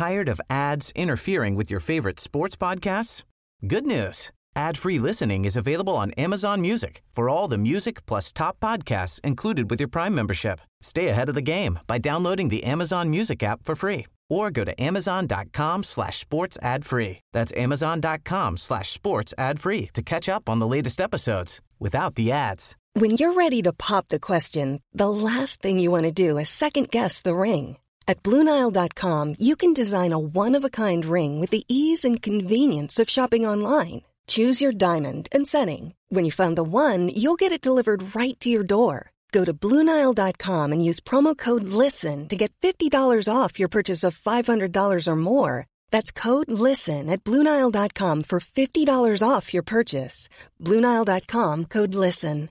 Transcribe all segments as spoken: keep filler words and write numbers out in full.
Tired of ads interfering with your favorite sports podcasts? Good news. Ad-free listening is available on Amazon Music for all the music plus top podcasts included with your Prime membership. Stay ahead of the game by downloading the Amazon Music app for free or go to amazon.com slash sports ad free. That's amazon.com slash sports ad free to catch up on the latest episodes without the ads. When you're ready to pop the question, the last thing you want to do is second-guess the ring. At Blue Nile dot com, you can design a one-of-a-kind ring with the ease and convenience of shopping online. Choose your diamond and setting. When you find the one, you'll get it delivered right to your door. Go to Blue Nile dot com and use promo code LISTEN to get fifty dollars off your purchase of five hundred dollars or more. That's code LISTEN at Blue Nile dot com for fifty dollars off your purchase. Blue Nile dot com, code LISTEN.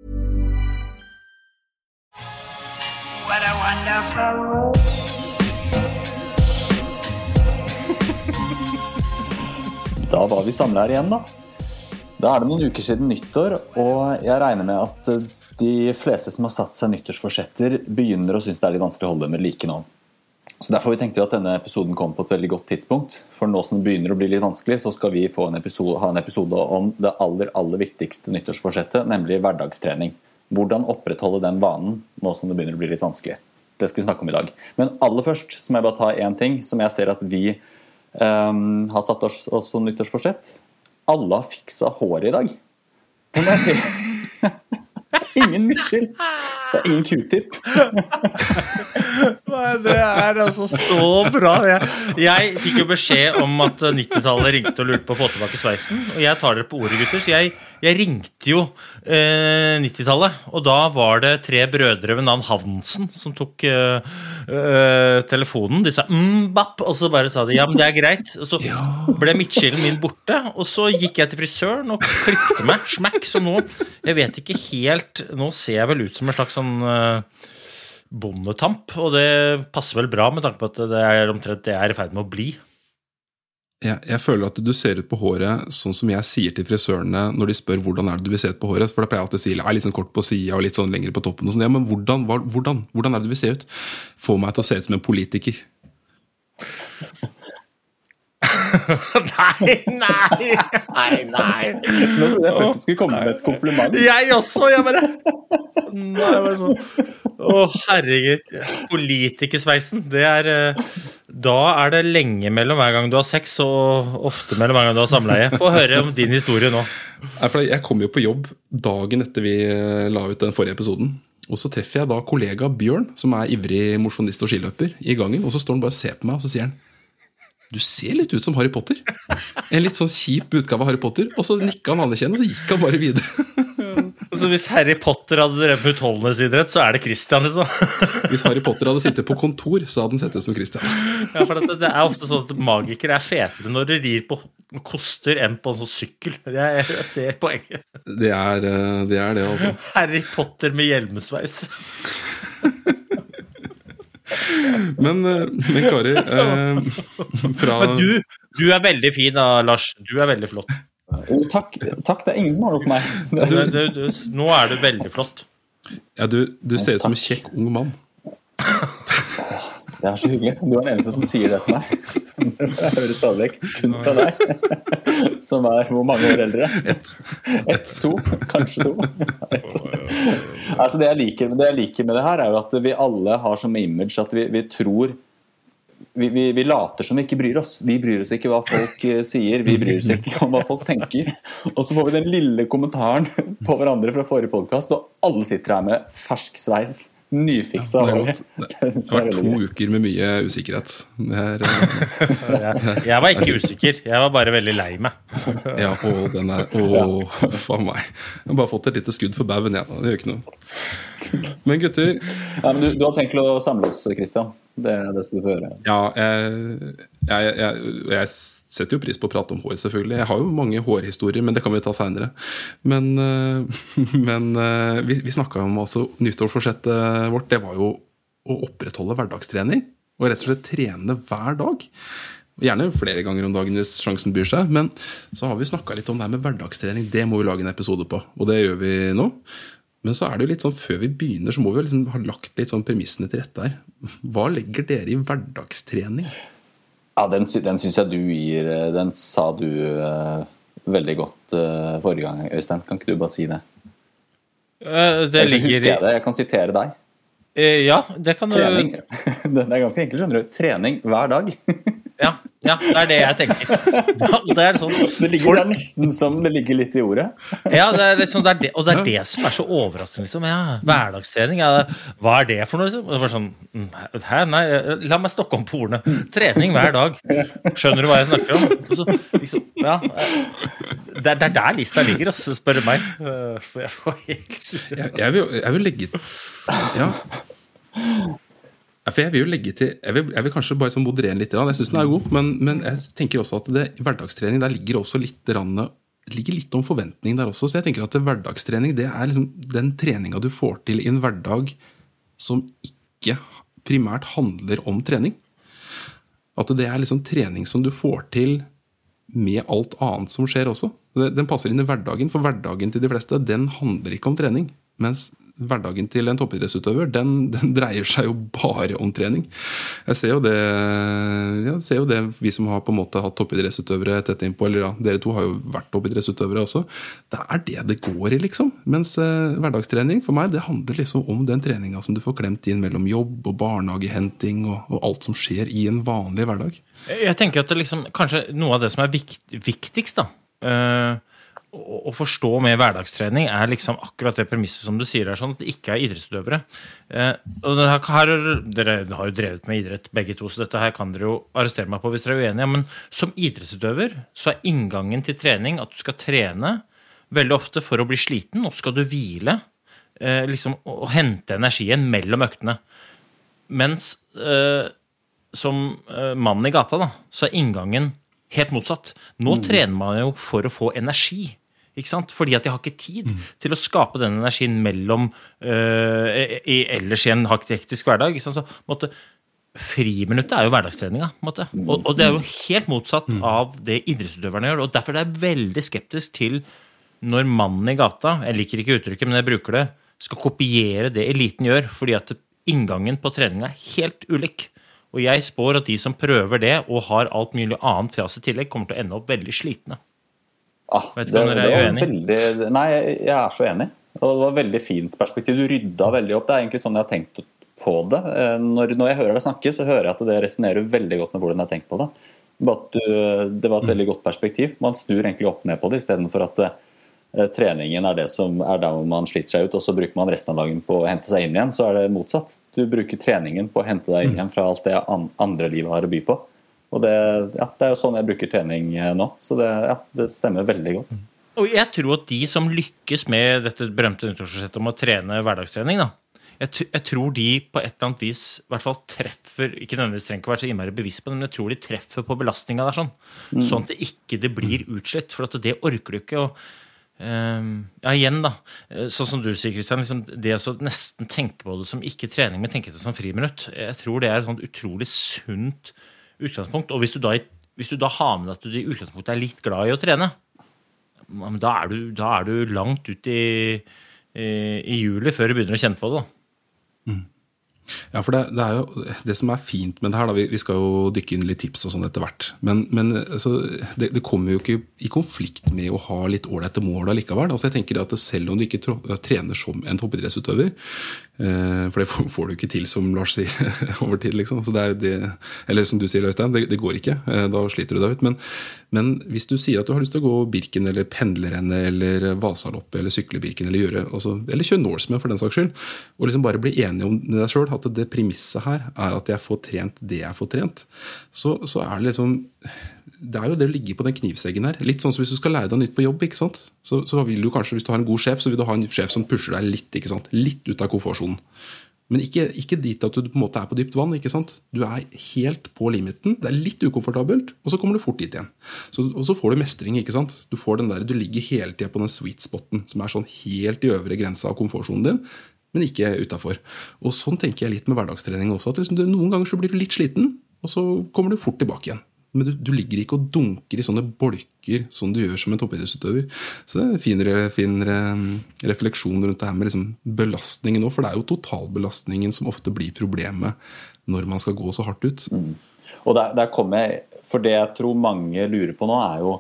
What a wonderful world. Da var vi samlet her igjen da. Da er det noen uker siden nyttår, og jeg regner med at de fleste som har satt seg nyttårsforsetter begynner å synes det er litt vanskelig å holde med like nå. Så derfor tenkte vi at denne episoden kom på et veldig godt tidspunkt. For nå som det begynner å bli litt vanskelig, så skal vi få en episode, ha en episode om det aller, aller viktigste nyttårsforsettet, nemlig hverdagstrening. Hvordan opprettholde den vanen nå som det begynner å bli litt vanskelig. Det skal vi snakke om i dag. Men aller først så må jeg bare ta en ting som jeg ser at vi um, har satt oss, oss som nyttårsforsett. Alle har fikset håret i dag. Det må jeg si. Ingen midtskill. Det er ingen Q-tip. Nei, det er altså så bra. Jeg, jeg fikk jo beskjed om at nittitallet ringte og lurte på å få tilbake sveisen, og jeg tar dere på ordet, gutter, så jeg, jeg ringte jo eh, nittitallet, og da var det tre brødre ved navn Hansen som tok eh, eh, telefonen. De sa mm, bapp, og så bare sa de ja, men det er greit. Og så ble midtskillen min borte, og så gikk jeg til frisøren og klippte meg, smakk, så nå, jeg vet ikke helt, nå ser jeg vel ut som en slags sånn bondetamp, og det passer vel bra med tanke på at det er omtrent det jeg er i ferd med å bli. Jeg, jeg føler at du ser ut på håret sånn som jeg sier til frisørene når de spør hvordan er det du vil se ut på håret, for da pleier jeg alltid å si jeg er litt sånn kort på siden og litt sånn lengre på toppen og sånn. Ja, men hvordan, hva, hvordan, hvordan er det du vil se ut? Få meg til å se ut som en politiker. Nei, nei, nei, nei. Nå trodde jeg først du skulle komme med et kompliment. Jeg også, jeg bare Nei, jeg bare sånn Å, herregud, politikersveisen, det er da er det lenge mellom hver gang du har sex og ofte mellom hver gang du har samleie. Få høre om din historie nå. Jeg kom jo på jobb dagen etter vi la ut den forrige episoden, og så treffer jeg da kollega Bjørn, som er ivrig mosjonist og skiløper, i gangen, og så står han bare og ser på meg, og så sier han du ser litt ut som Harry Potter. En litt sånn kjip utgave av Harry Potter. Og så nikket han anerkjennende, og så gikk han bare videre. Så hvis Harry Potter hadde drevet med utholdenhetsidrett, så er det Christian, liksom. Hvis Harry Potter hadde sittet på kontor, så hadde han sett ut som Christian. Ja, for det, det er ofte sånn at magikere er fetere når de rir på koster enn på en sånn sykkel. Jeg, jeg ser poenget. Det er det, er det altså. Harry Potter med hjelmesveis. Men, men Kari eh, fra... Men du, du er veldig fin da, Lars. Du er veldig flott. Oh, takk, takk, det er ingen som har noe på meg. Du, du, du, nå er du veldig flott. Ja, du, du ser ut som en kjekk ung mann. Det er så hyggelig. Du er den eneste som sier det til meg. Jeg hører stadig kun fra deg, som er hvor mange år eldre? Ett. Ett, to, kanskje to. Ett. Altså det jeg liker, det jeg liker med det her er jo at vi alle har som image at vi, vi tror vi, vi, vi later som vi ikke bryr oss. Vi bryr oss ikke hva folk sier, vi bryr oss ikke om hva folk tenker. Og så får vi den lille kommentaren på hverandre fra forrige podcast, og alle sitter her med fersk sveis. Nyfiksa. Ja, det, det, det har vært to uker med mye usikkerhet. Det er, jeg, jeg var ikke usikker, jeg var bare veldig lei meg. Ja, og den er, åh, faen meg. Jeg har bare fått et lite skudd for baugen, ja. Det gjør ikke noe. Men gutter... Ja, men du, du har tenkt å samle oss, Christian. Det, det skal du få høre. Ja, jeg, jeg, jeg, jeg setter jo pris på å prate om hår, selvfølgelig. Jeg har jo mange hårhistorier, men det kan vi ta senere. Men, men vi, vi snakket om altså, nyttårsforsettet vårt, det var jo å opprettholde hverdagstrening, og rett og slett trene hver dag. Gjerne flere ganger om dagen hvis sjansen byr seg, men så har vi snakket litt om det her med hverdagstrening. Det må vi lage en episode på, og det gjør vi nå. Men så er det jo litt sånn, før vi begynner, så må vi jo liksom ha lagt litt sånn premissene til rette her. Hva legger dere i hverdagstrening? Ja, den, sy- den synes jeg du gir, den sa du uh, veldig godt uh, forrige gang, Øystein. Kan ikke du bare si det? Uh, det Ellers ligger husker jeg det, jeg kan sitere deg. uh, Ja, det kan du. Trening. Den er ganske enkel, skjønner du. Trening hver dag. Ja, ja, det er det jeg tenker. Ja, det er sånn. Det ligger der nesten som det ligger litt i ordet. Ja, det er liksom, det er det, og det er det som er så overraskende, liksom. Ja, hverdagstrening, ja, hva er det for noe, liksom? Og det var sånn, hæ, nei, la meg stokke om på ordene. Trening hver dag. Skjønner du hva jeg snakker om? Og så, liksom, ja, det er, det er der lista ligger, altså, spør du meg. For jeg får helt sur. Jeg, jeg, vil, jeg vil legge Ja For jeg vil jo legge til Jeg vil, jeg vil kanskje bare sånn moderere litt. Jeg synes den er god, men, men jeg tenker også at det, hverdagstrening, der ligger også litt rann, ligger litt om forventning der også. Så jeg tenker at det, hverdagstrening, det er liksom den treninga du får til i en hverdag som ikke primært handler om trening. At det er liksom trening som du får til med alt annet som skjer også. Den passer inn i hverdagen, for hverdagen til de fleste, den handler ikke om trening. Mens hverdagen til en toppidrettsutøver, den, den dreier seg jo bare om trening. Jeg ser jo det, jeg ser jo det vi som har på en måte hatt toppidrettsutøvere tett innpå, eller ja, dere to har jo vært toppidrettsutøvere også. Det er det det går i, liksom. Mens eh, hverdagstrening for meg, det handler liksom om den treninga som du får klemt inn mellom jobb og barnehagehenting og, og alt som skjer i en vanlig hverdag. Jeg tenker at det liksom, kanskje noe av det som er vikt, viktigst da, uh, å forstå med hverdagstrening er liksom akkurat det premisset som du sier er sånn, at det ikke er idrettsutøvere. Eh, og det her, dere har jo drevet med idrett begge to, så dette her kan dere jo arrestere meg på hvis dere er uenige, men som idrettsutøver så er inngangen til trening at du skal trene veldig ofte for å bli sliten, og skal du hvile eh, liksom, og hente energien mellom øktene. Mens eh, som eh, mannen i gata da, så er inngangen helt motsatt. Nå mm. trener man jo for å få energi, ikke sant? Fordi at jeg har ikke tid mm. til å skape den energien mellom uh, i, ellers i en hektisk hverdag. Ikke sant? Så, måtte, friminuttet er jo hverdagstreninga, måtte. Og, og det er jo helt motsatt mm. av det idrettsutøverne gjør. Og derfor er jeg veldig skeptisk til når mannen i gata, jeg liker ikke uttrykket, men jeg bruker det, skal kopiere det eliten gjør, fordi at inngangen på treninga er helt ulik. Og jeg spår at de som prøver det og har alt mulig annet fra seg tillegg, kommer til å ende opp veldig slitne. Ah, Vet ikke om dere er uenig? Veldig, nei, jeg er så enig. Og det var et veldig fint perspektiv. Du rydda veldig opp. Det er egentlig sånn jeg har tenkt på det. Når, når jeg hører deg snakke, så hører jeg at det resonerer veldig godt med hvordan jeg har tenkt på det. At du, det var et veldig godt perspektiv. Man snur egentlig opp ned på det, i stedet for at uh, treningen er det som er der man sliter seg ut, og så bruker man resten av dagen på å hente seg inn igjen, så er det motsatt. Du bruker treningen på å hente deg inn igjen fra alt det andre livet har å by på. Og det, ja, det er jo sånn jeg bruker trening nå, så det, ja, det stemmer veldig godt. Og jeg tror at de som lykkes med dette berømte nyttårsforsettet om å trene hverdagstrening, da, jeg, jeg tror de på et eller annet vis i hvert fall treffer, ikke nødvendigvis trenger ikke å være så innmari bevisst på det, men jeg tror de treffer på belastninga der sånn, mm. sånn at det ikke det blir utslitt, for at det orker du ikke. Og um, ja, igjen da, sånn som du sier, Kristian, liksom, det å nesten tenke på det som ikke trening, men tenke det som friminutt, jeg tror det er et sånt utrolig sunt utgangspunkt, og hvis du, da, hvis du da har med at du i utgangspunktet er litt glad i å trene, da er du, da er du langt ut i, i, i juli før du begynner å kjenne på det. Mm. Ja, for det, det er jo det som er fint med det her da, vi, vi skal jo dykke inn litt tips og sånn etter hvert, men, men altså, det, det kommer jo ikke i konflikt med å ha litt ålreite mål likevel. Altså jeg tenker at selv om du ikke trener som en toppidrettsutøver, eh, for det får, får du ikke til som Lars sier over tid liksom, så det er jo det, eller som du sier Øystein, det, det går ikke, eh, da sliter du deg ut, men, men hvis du sier at du har lyst til å gå Birken eller pendlerenne eller Vasaloppet eller sykle Birken eller gjøre, altså, eller kjøre Norseman for den saks skyld, og liksom bare bli enige om deg selv, at det premisset her er at jeg får trent det jeg får trent, så, så er det liksom, det er jo det å ligge på den knivseggen her, litt sånn som hvis du skal lære deg nytt på jobb, ikke sant? Så, så vil du kanskje, hvis du har en god sjef, så vil du ha en sjef som pusher deg litt, ikke sant? Litt ut av komfortsonen. Men ikke, ikke dit at du på en måte er på dypt vann, ikke sant? Du er helt på limiten, det er litt ukomfortabelt, og så kommer du fort dit igjen. Så, og så får du mestring, ikke sant? Du får den der, du ligger hele tiden på den sweet spoten, som er sånn helt i øvre grensa av komfortsonen din, men ikke utenfor. Og sånn tenker jeg litt med hverdagstrening også, at liksom, noen ganger så blir du litt sliten, og så kommer du fort tilbake igjen. Men du, du ligger ikke og dunker i sånne bolker som du gjør som en toppidrettsutøver. Så det er en finere, finere refleksjon rundt det her med liksom belastningen nå, for det er jo totalbelastningen som ofte blir problemet når man skal gå så hardt ut. Mm. Og der, der kommer jeg, for det jeg tror mange lurer på nå er jo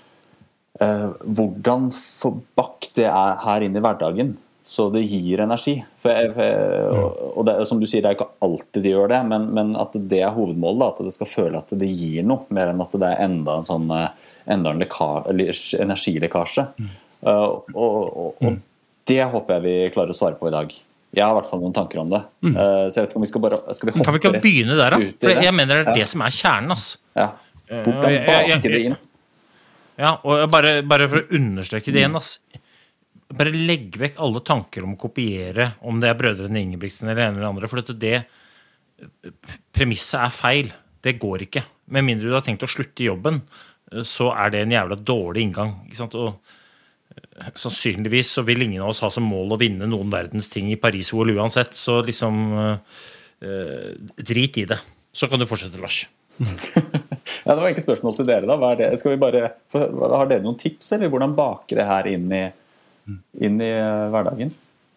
eh, hvordan få bakt det er her inn i hverdagen, så det gir energi. For jeg, for jeg, og, og det, som du sier, det er ikke alltid de gjør det, men, men at det er hovedmålet, da, at det skal føle at det gir noe, mer enn at det er enda en sånn enda en leka, eller energilekkasje. Mm. Uh, og, og, og det håper jeg vi klarer å svare på i dag. Jeg har i hvert fall noen tanker om det. Mm. Uh, så jeg vet ikke om vi skal bare skal vi hoppe Kan vi ikke begynne der da? For jeg mener det er ja. det som er kjernen, altså. Ja. Hvordan bake det inn? Ja, og bare, bare for å understreke det igjen, altså. Bare legg vekk alle tanker om å kopiere, om det er brødrene Ingebrigtsen eller en eller andre, for det premisset er feil. Det går ikke. Med mindre du har tenkt å slutte i jobben, så er det en jævla dårlig inngang. Ikke sant? Og sannsynligvis så vil ingen av oss ha som mål å vinne noen verdens ting i Paris-O L uansett, så liksom uh, drit i det. Så kan du fortsette, Lars. Ja, det var ikke spørsmål til dere da. Hva er det? Skal vi bare, har dere noen tips, eller hvordan bake det her inn i inn i hverdagen?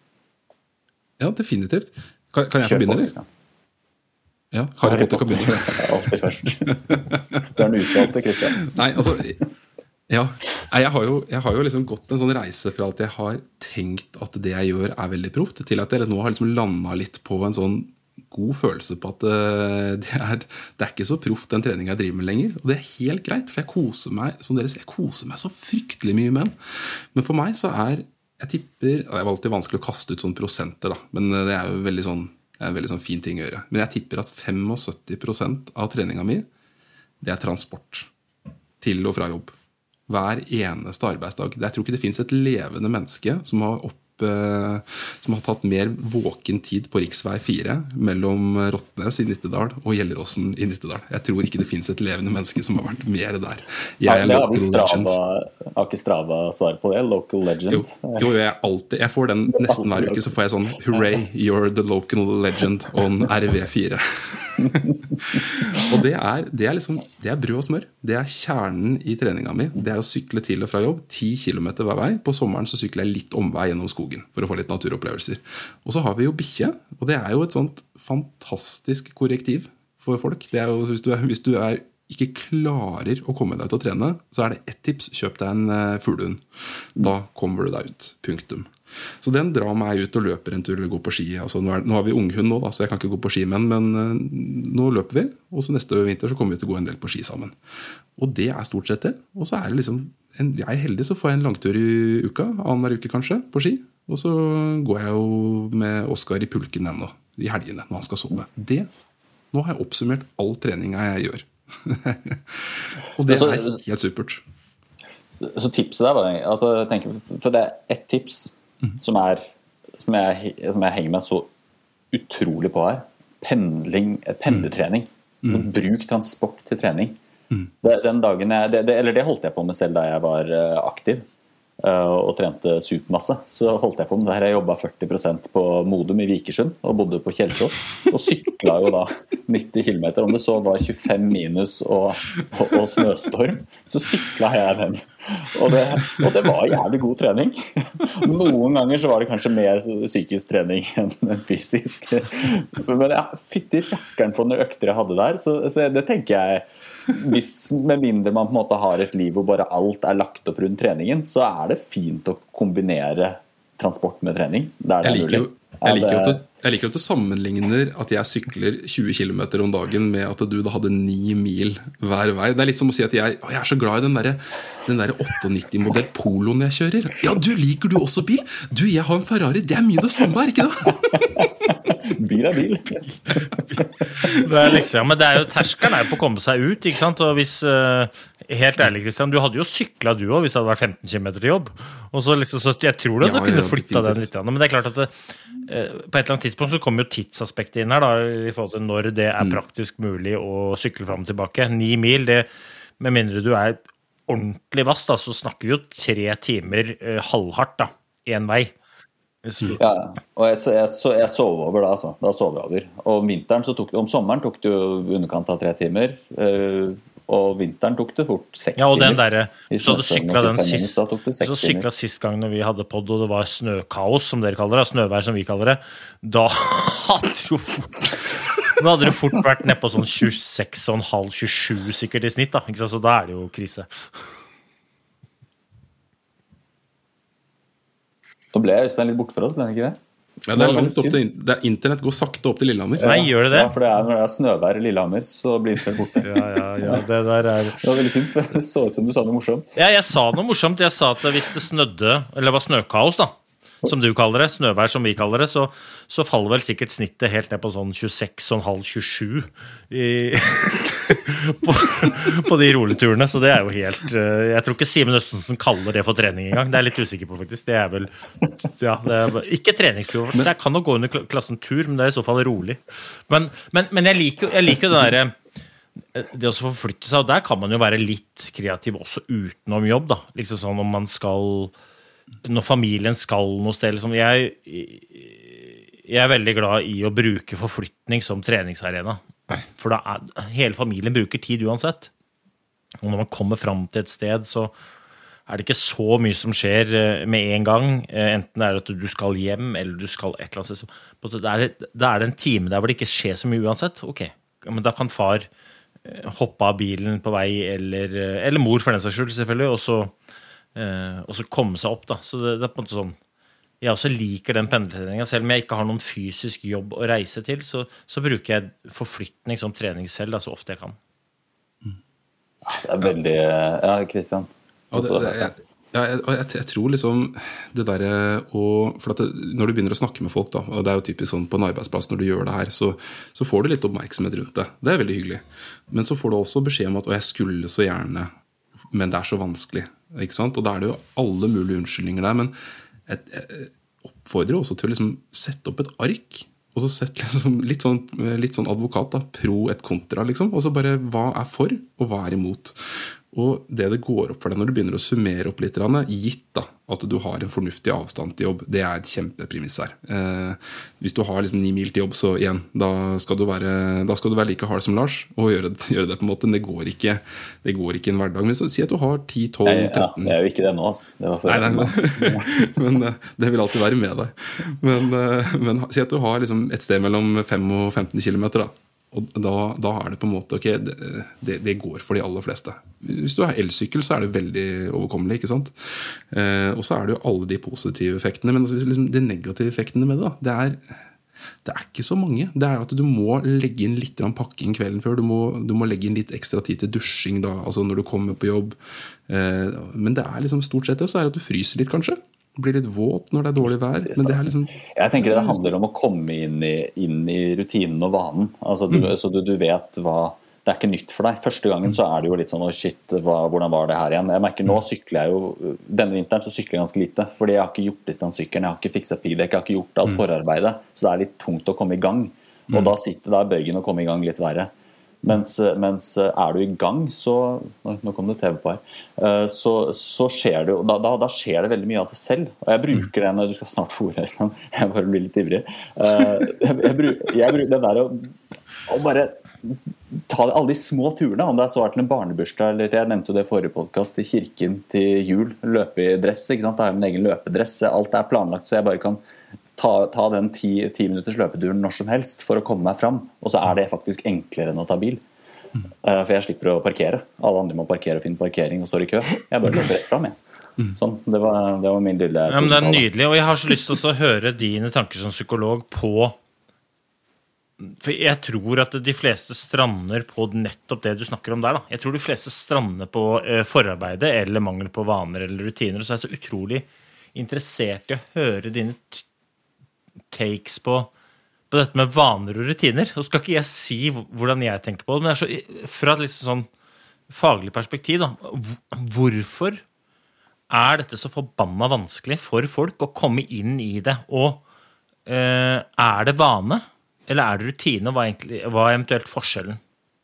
Ja, definitivt. Kan, kan jeg få begynne, eller? Ja, Harry Potter kan begynne. Alltid først. Du er den utvalgte, Kristian. Nei, altså, ja, jeg har jo, jeg har jo liksom gått en sånn reise fra at jeg har tenkt at det jeg gjør er veldig proft, til at jeg nå har liksom landet litt på en sånn god følelse på at det er, det er ikke så proft den treningen jeg driver med lenger, og det er helt greit, for jeg koser meg, som dere sier, jeg koser meg så fryktelig mye med den. Men for meg så er, jeg tipper, det er alltid vanskelig å kaste ut sånne prosenter da, men det er jo veldig sånn, det er en veldig sånn fin ting å gjøre. Men jeg tipper at syttifem prosent av treningen min, det er transport til og fra jobb. Hver eneste arbeidsdag. Jeg tror ikke det finnes et levende menneske som har opp som har tatt mer våken tid på riksvei fire mellom Rottnes i Nittedal og Gjelleråsen i Nittedal. Jeg tror ikke det finnes et levende menneske som har vært mer der. Jeg er ja, det har Strava, har ikke Strava svar på det, local legend. Jo, jo jeg, alltid, jeg får den nesten hver uke, så får jeg sånn hooray, you're the local legend on R V fire. Og det er, det er liksom, det er brød og smør. Det er kjernen i treningen min. Det er å sykle til og fra jobb ti kilometer hver vei. På sommeren så sykler jeg litt omvei gjennom skogen for å få litt naturopplevelser. Og så har vi jo bikkje, og det er jo et sånt fantastisk korrektiv for folk. Det er jo, hvis du, er, hvis du er, ikke klarer å komme deg ut og trene, så er det ett tips, kjøp deg en uh, fuglehund. Da kommer du deg ut, punktum. Så den drar meg ut og løper en tur eller går på ski. Altså, nå, er, nå har vi unghund nå, da, så jeg kan ikke gå på ski med, men uh, nå løper vi, og så neste vinter så kommer vi til å gå en del på ski sammen. Og det er stort sett det. Og så er det liksom, en, jeg er heldig så får jeg en langtur i uka, annenhver uke kanskje, på ski. Og så går jeg jo med Oskar i pulken ennå, i helgene, når han skal sove. Det, nå har jeg oppsummert all treninga jeg gjør. Og det er helt supert. Så tipset der var det, altså, jeg tenker, for det er ett tips mm. som, er, som, jeg, som jeg henger meg så utrolig på her. Pendling, pendlertrening. Mm. Altså, bruk transport til trening. Mm. Det, den dagen jeg, det, det, eller det holdt jeg på med selv da jeg var aktiv. Og trente supermasse, så holdt jeg på med det her. Jeg jobbet førti prosent på Modum i Vikersund og bodde på Kjelsås og syklet jo da nitti kilometer, om det så var tjuefem minus og, og, og snøstorm, så syklet jeg den, og det, og det var jævlig god trening. Noen ganger så var det kanskje mer psykisk trening enn fysisk, men jeg fytti rakkeren for noen økter jeg hadde der, så, så det tenker jeg, hvis, med mindre man på en måte har et liv hvor bare alt er lagt opp rundt treningen, så er det fint å kombinere transport med trening. Det er det jeg, liker jo, jeg, liker jo at du, jeg liker at du sammenligner at jeg sykler tjue kilometer om dagen med at du da hadde ni mil hver vei. Det er litt som å si at jeg, å, jeg er så glad i den der, den der åttiåtte-modell Poloen jeg kjører. Ja, du liker du også bil? Du, jeg har en Ferrari. Det er mye det samme, er ikke det? Bil er bil. Det er liksom, men det er jo, terskeren er jo på å komme seg ut, ikke sant? Og hvis, uh, helt ærlig Kristian, du hadde jo syklet du også hvis det hadde vært femten kilometer til jobb. Og så liksom, så jeg tror du ja, kunne ja, flyttet den litt, men det er klart at det, uh, på et eller annet tidspunkt så kommer jo tidsaspektet inn her da, i forhold til når det er praktisk mulig å sykle frem og tilbake. Ni mil, det, med mindre du er ordentlig vass da, så snakker vi jo tre timer uh, halvhardt da, en vei. Ja, og jeg, jeg, jeg sov over da, altså. Da sov jeg over. Og om vinteren så tok det, om sommeren tok det jo underkant av tre timer, øh, og vinteren tok det fort seks timer. Ja, og den der, så du syklet den sist, så syklet sist gang når vi hadde podd, og det var snøkaos, som dere kaller det, snøvær som vi kaller det, da hadde jo Da hadde det fort vært ned på sånn tjueseks komma fem til tjuesju sikkert i snitt da, ikke sant? Så da er det jo krise. Da ble Øystein litt borte for oss, ble det ikke det? Ja, det er langt opp til, det er, internett går sakte opp til Lillehammer. Nei, gjør det det? Ja, for det er, når det er snøvær i Lillehammer, så blir det borte. Ja, ja, ja, det der er... Det var veldig synd, for det så ut som du sa noe morsomt. Ja, jeg sa noe morsomt. Jeg sa at hvis det snødde, eller var snøkaos da, som du kaller det, snøvær som vi kaller det, så, så faller vel sikkert snittet helt ned på sånn tjueseks komma fem til tjuesju i, på, på de roleturene, så det er jo helt, jeg tror ikke Simen Østensen kaller det for trening engang, det er jeg litt usikker på faktisk, det er vel, ja, det er ikke treningstur, det kan nok gå under klassen tur, men det er i så fall rolig. Men, men, men jeg liker, jeg liker det der, det å forflytte seg, og der kan man jo være litt kreativ også utenom jobb da, liksom sånn om man skal... Når familien skal noe sted liksom, jeg, jeg er veldig glad i å bruke forflytning som treningsarena for da er, hele familien bruker tid uansett og når man kommer frem til et sted så er det ikke så mye som skjer med en gang enten er det at du skal hjem eller du skal et eller annet sted da er, er det en time der hvor det ikke skjer så mye uansett ok, men da kan far hoppe av bilen på vei eller, eller mor for den saks skyld selvfølgelig og så Uh, og så komme seg opp da så det, det er på en måte sånn jeg også liker den pendlertreningen selv om jeg ikke har noen fysisk jobb å reise til så, så bruker jeg forflytning som trening selv da, så ofte jeg kan det er veldig ja, Kristian ja, det, det, jeg, ja, jeg, jeg, jeg tror liksom det der og, for at det, når du begynner å snakke med folk da, og det er jo typisk sånn på en arbeidsplass når du gjør det her så, så får du litt oppmerksomhet rundt det det er veldig hyggelig men så får du også beskjed om at jeg skulle så gjerne men det er så vanskelig ikke sant? Og da er det jo alle mulige unnskyldninger der men jeg, jeg oppfordrer også til å liksom sette opp et ark og så sette liksom litt, sånn, litt sånn advokat da, pro et kontra liksom, og så bare hva er for og hva er imot og det det går opp for deg når du begynner å summere opp litt gitt da, at du har en fornuftig avstand til jobb det er et kjempepremiss her eh, hvis du har liksom ni mil til jobb så igjen, da skal du være, da skal du være like hard som Lars og gjøre, gjøre det på en måte, det går ikke det går ikke en hverdag, men så, si at du har ti, tolv, tretten ja, det er jo ikke det nå altså. Det var nei, nei, men, men det vil alltid være med deg men, men si at du har liksom et sted mellom fem og femten kilometer da og da, da er det på en måte ok, det, det, det går for de aller fleste hvis du har elsykkel så er det veldig overkommelig ikke sant? Eh, og så er det jo alle de positive effektene men altså, liksom, de negative effektene med det da, det er det er ikke så mange, det er at du må legge inn litt pakking kvelden før du må, du må legge inn litt ekstra tid til dusjing da, altså når du kommer på jobb eh, men det er liksom stort sett det, så er det at du fryser litt kanskje blir litt våt når det er dårlig vær men det er liksom jeg tenker det handler om å komme inn i, inn i rutinen og vanen altså du, mm. så du, du vet hva det er ikke nytt for deg første gangen så er det jo litt sånn oh shit, hva, hvordan var det her igjen jeg merker nå sykler jeg jo denne vinteren så sykler jeg ganske lite fordi jeg har ikke gjort distanssykkelen jeg har ikke fikset piggdekk, jeg har ikke gjort alt forarbeidet så det er litt tungt å komme i gang og mm. da sitter da bøygen å komme i gang litt verre Mens, mens er du i gang så nå kom det T V på her så, så skjer det jo da, da, da skjer det veldig mye av seg selv og jeg bruker den du skal snart få ordet jeg bare blir litt ivrig jeg, jeg, bruker, jeg bruker den der å, å bare ta alle de små turene om det er så er til en barnebursdag eller jeg nevnte jo det i forrige podcast til kirken til jul løpe i dress ikke sant? Da har jeg min egen løpedress alt er planlagt så jeg bare kan Ta, ta den ti, ti minutters løpeturen når som helst for å komme meg fram og så er det faktisk enklere enn å ta bil mm. uh, for jeg slipper å parkere alle andre må parkere og finne parkering og står i kø jeg bare løper rett frem mm. sånn, det var, det var min lille ja, men det er nydelig, og jeg har så lyst til å høre dine tanker som psykolog på for jeg tror at de fleste strander på nettopp det du snakker om der da. Jeg tror de fleste strander på uh, forarbeidet eller mangel på vaner eller rutiner og så er jeg så utrolig interessert i å høre dine t- takes på, på dette med vaner og rutiner. Og skal ikke jeg si hvordan jeg tenker på det, men det er så, fra et litt sånn faglig perspektiv, da, hvorfor er dette så forbanna vanskelig for folk å komme inn i det? Og eh, er det vane, eller er det rutine? Hva er, egentlig, hva er eventuelt forskjellen?